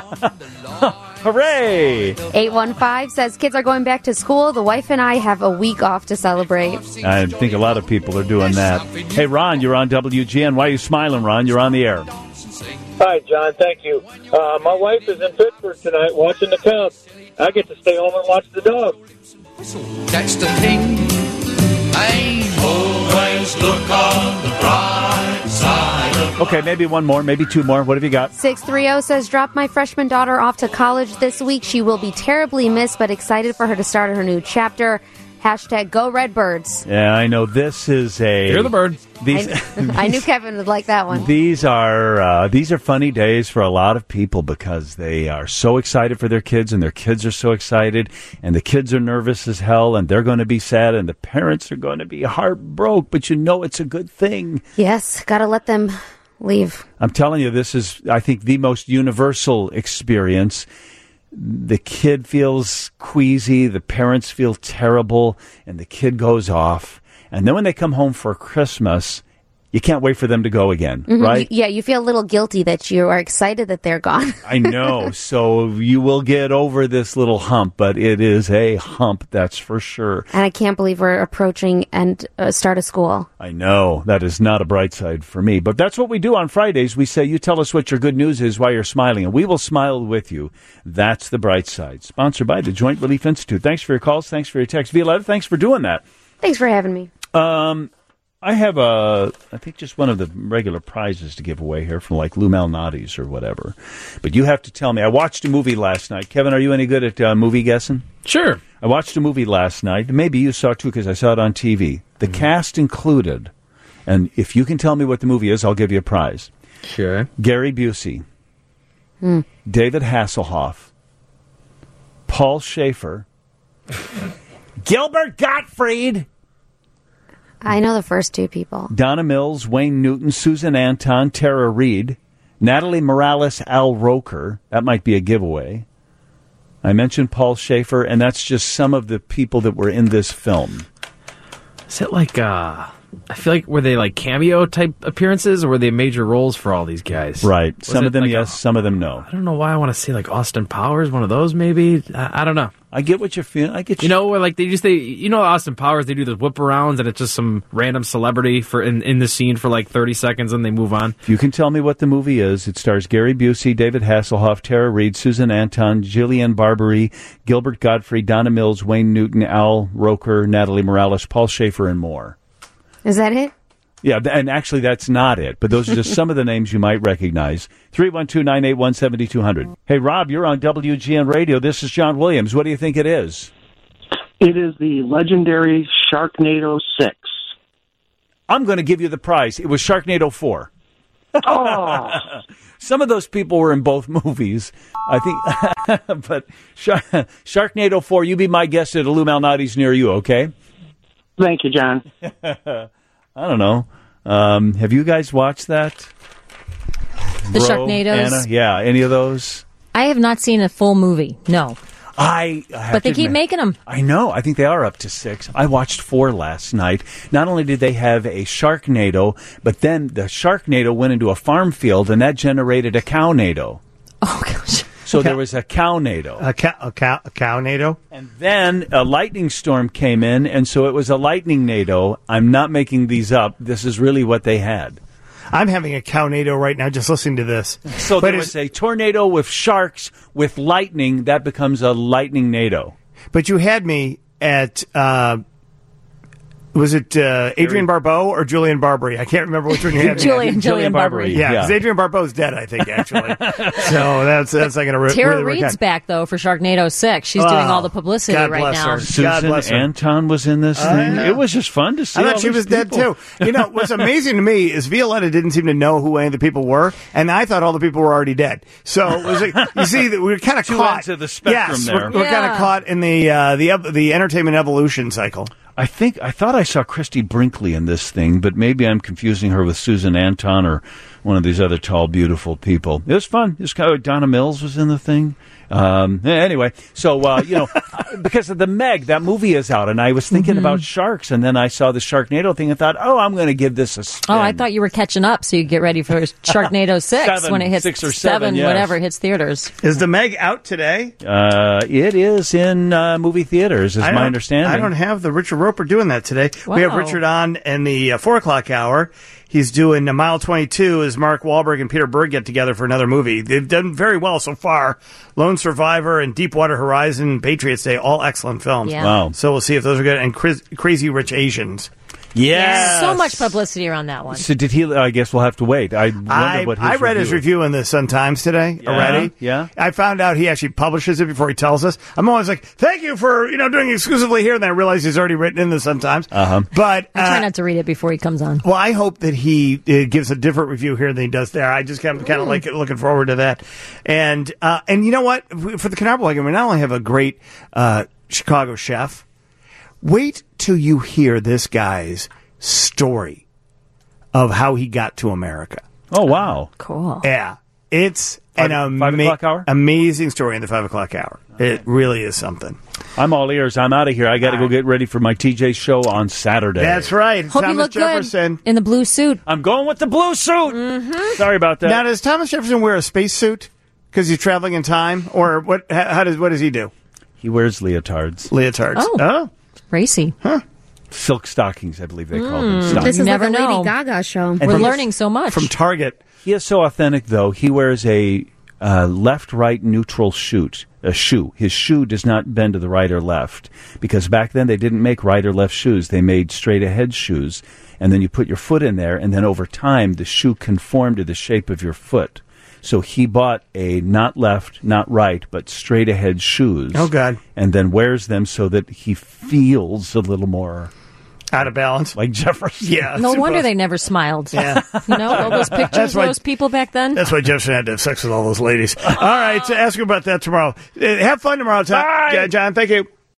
Hooray! eight one five says, kids are going back to school. The wife and I have a week off to celebrate. I think a lot of people are doing that. Hey, Ron, you're on W G N. Why are you smiling, Ron? You're on the air. Hi, John. Thank you. Uh, my wife is in Pittsburgh tonight watching the Cubs. I get to stay home and watch the dog. That's the thing. I always look on the bright side of Okay, maybe one more, maybe two more. What have you got? six three zero says, dropped my freshman daughter off to college this week. She will be terribly missed, but excited for her to start her new chapter. Hashtag go Redbirds. Yeah, I know this is a... You're the bird. These, I, I knew Kevin would like that one. These are uh, these are funny days for a lot of people because they are so excited for their kids, and their kids are so excited, and the kids are nervous as hell, and they're going to be sad, and the parents are going to be heartbroken, but you know it's a good thing. Yes, got to let them leave. I'm telling you, this is, I think, the most universal experience. The kid feels queasy, the parents feel terrible, and the kid goes off. And then when they come home for Christmas, you can't wait for them to go again, Mm-hmm. right? You, yeah, you feel a little guilty that you are excited that they're gone. I know. So you will get over this little hump, but it is a hump, that's for sure. And I can't believe we're approaching and uh, start of school. I know. That is not a bright side for me. But that's what we do on Fridays. We say, you tell us what your good news is while you're smiling, and we will smile with you. That's the bright side. Sponsored by the Joint Relief Institute. Thanks for your calls. Thanks for your text. Violetta, thanks for doing that. Thanks for having me. Um, I have a, I think just one of the regular prizes to give away here from like Lou Malnati's or whatever. But you have to tell me. I watched a movie last night. Kevin, are you any good at uh, movie guessing? Sure. I watched a movie last night. Maybe you saw it too because I saw it on T V. The mm-hmm. cast included, and if you can tell me what the movie is, I'll give you a prize. Sure. Gary Busey, mm. David Hasselhoff, Paul Schaefer, Gilbert Gottfried. I know the first two people. Donna Mills, Wayne Newton, Susan Anton, Tara Reid, Natalie Morales, Al Roker. That might be a giveaway. I mentioned Paul Schaefer, and that's just some of the people that were in this film. Is it like, uh, I feel like, were they like cameo type appearances, or were they major roles for all these guys? Right. Was some of them like yes, a, some of them no. I don't know why I want to say like Austin Powers, one of those maybe. I, I don't know. I get what you're feeling. I get you. You know, where like they just, they, you know, Austin Powers, they do the whip arounds and it's just some random celebrity for in, in the scene for like thirty seconds and they move on. If you can tell me what the movie is, it stars Gary Busey, David Hasselhoff, Tara Reid, Susan Anton, Jillian Barberie, Gilbert Gottfried, Donna Mills, Wayne Newton, Al Roker, Natalie Morales, Paul Schaefer, and more. Is that it? Yeah, and actually that's not it, but those are just some of the names you might recognize. three one two, nine eight one, seven two zero zero. Hey, Rob, you're on W G N Radio. This is John Williams. What do you think it is? It is the legendary Sharknado six. I'm going to give you the prize. It was Sharknado four. Oh. Some of those people were in both movies, I think. But Shark- Sharknado four, you be my guest at a Lou Malnati's near you, okay? Thank you, John. I don't know. Um, have you guys watched that? The Bro, Sharknadoes? Anna? Yeah, any of those? I have not seen a full movie, no. I have But they to keep admit, making them. I know. I think they are up to six. I watched four last night. Not only did they have a Sharknado, but then the Sharknado went into a farm field, and that generated a Cownado. Oh, gosh. So there was a cownado. A, cow, a, cow, a cownado? And then a lightning storm came in, and so it was a lightning nado. I'm not making these up. This is really what they had. I'm having a cownado right now just listening to this. So but there was a tornado with sharks with lightning. That becomes a lightning nado. But you had me at... Uh, Was it uh, Adrienne Barbeau or Julian Barbary? I can't remember which one you had. Julian, Julian Barbary. Yeah, because yeah. Adrienne Barbeau's dead, I think, actually. So that's that's not going to re- Tara really Reid's back, though, for Sharknado six. She's oh, doing all the publicity God right bless now. Her. Susan God bless her. Anton was in this uh, thing. Yeah. It was just fun to see. I thought all she these was dead, people. too. You know, what's amazing to me is Violetta didn't seem to know who any of the people were, and I thought all the people were already dead. So it was like, you see, we were kind of Two caught. ends of the spectrum yes, there. We're, we're Yeah. kind of caught in the, uh, the, the entertainment evolution cycle. I think I thought I saw Christy Brinkley in this thing, but maybe I'm confusing her with Susan Anton or one of these other tall, beautiful people. It was fun. It was kind of, Donna Mills was in the thing. Um, anyway, so uh, you know, because of the Meg, that movie is out, and I was thinking mm-hmm. about sharks, and then I saw the Sharknado thing and thought, oh, I'm going to give this a spin. Oh, I thought you were catching up, so you get ready for Sharknado six seven, when it hits six or seven, seven yes. whatever hits theaters. Is the Meg out today? Uh, it is in uh, movie theaters, is I my don't- understanding. I don't have the Richard Roper doing that today. Wow. We have Richard on in the uh, four o'clock hour. He's doing a Mile twenty-two as Mark Wahlberg and Peter Berg get together for another movie. They've done very well so far. Lone Survivor and Deepwater Horizon, Patriots Day, all excellent films. Yeah. Wow. So we'll see if those are good. And Cra- Crazy Rich Asians. Yes. So much publicity around that one. So did he? I guess we'll have to wait. I wonder I, what his I read review his is. review in the Sun-Times today Yeah, already. yeah. I found out he actually publishes it before he tells us. I'm always like, thank you for you know doing it exclusively here. And then I realize he's already written in the Sun-Times. Uh-huh. But I try uh, not to read it before he comes on. Well, I hope that he uh, gives a different review here than he does there. I just kind of, kind of like looking forward to that. And uh, and you know what? For the Canard Wagon, we not only have a great uh, Chicago chef, wait till you hear this guy's story of how he got to America. Oh, wow. Cool. Yeah. It's Five- an five ama- o'clock hour? amazing story in the five o'clock hour. It really is something. I'm all ears. I'm out of here. I got to All go get ready for my T J show on Saturday. That's right. Hope Thomas you look Jefferson. good in the blue suit. I'm going with the blue suit. Mm-hmm. Sorry about that. Now, does Thomas Jefferson wear a spacesuit because he's traveling in time, or what? How, how does what does he do? He wears leotards. Leotards. Oh. oh. Racy. Huh. Silk stockings, I believe they call them. Mm. Stockings. This is Never like a know. Lady Gaga show. And We're from- learning so much. From Target. He is so authentic, though. He wears a uh, left-right neutral shoot. A shoe. His shoe does not bend to the right or left because back then they didn't make right or left shoes. They made straight-ahead shoes, and then you put your foot in there, and then over time the shoe conformed to the shape of your foot. So he bought a not left, not right, but straight-ahead shoes. Oh, God. And then wears them so that he feels a little more out of balance, like Jefferson. Yeah. No wonder they never smiled. Yeah. You know, all those pictures That's of why- those people back then. That's why Jefferson had to have sex with all those ladies. All right, so ask him about that tomorrow. Uh, Have fun tomorrow, Tom. Bye. John. Thank you.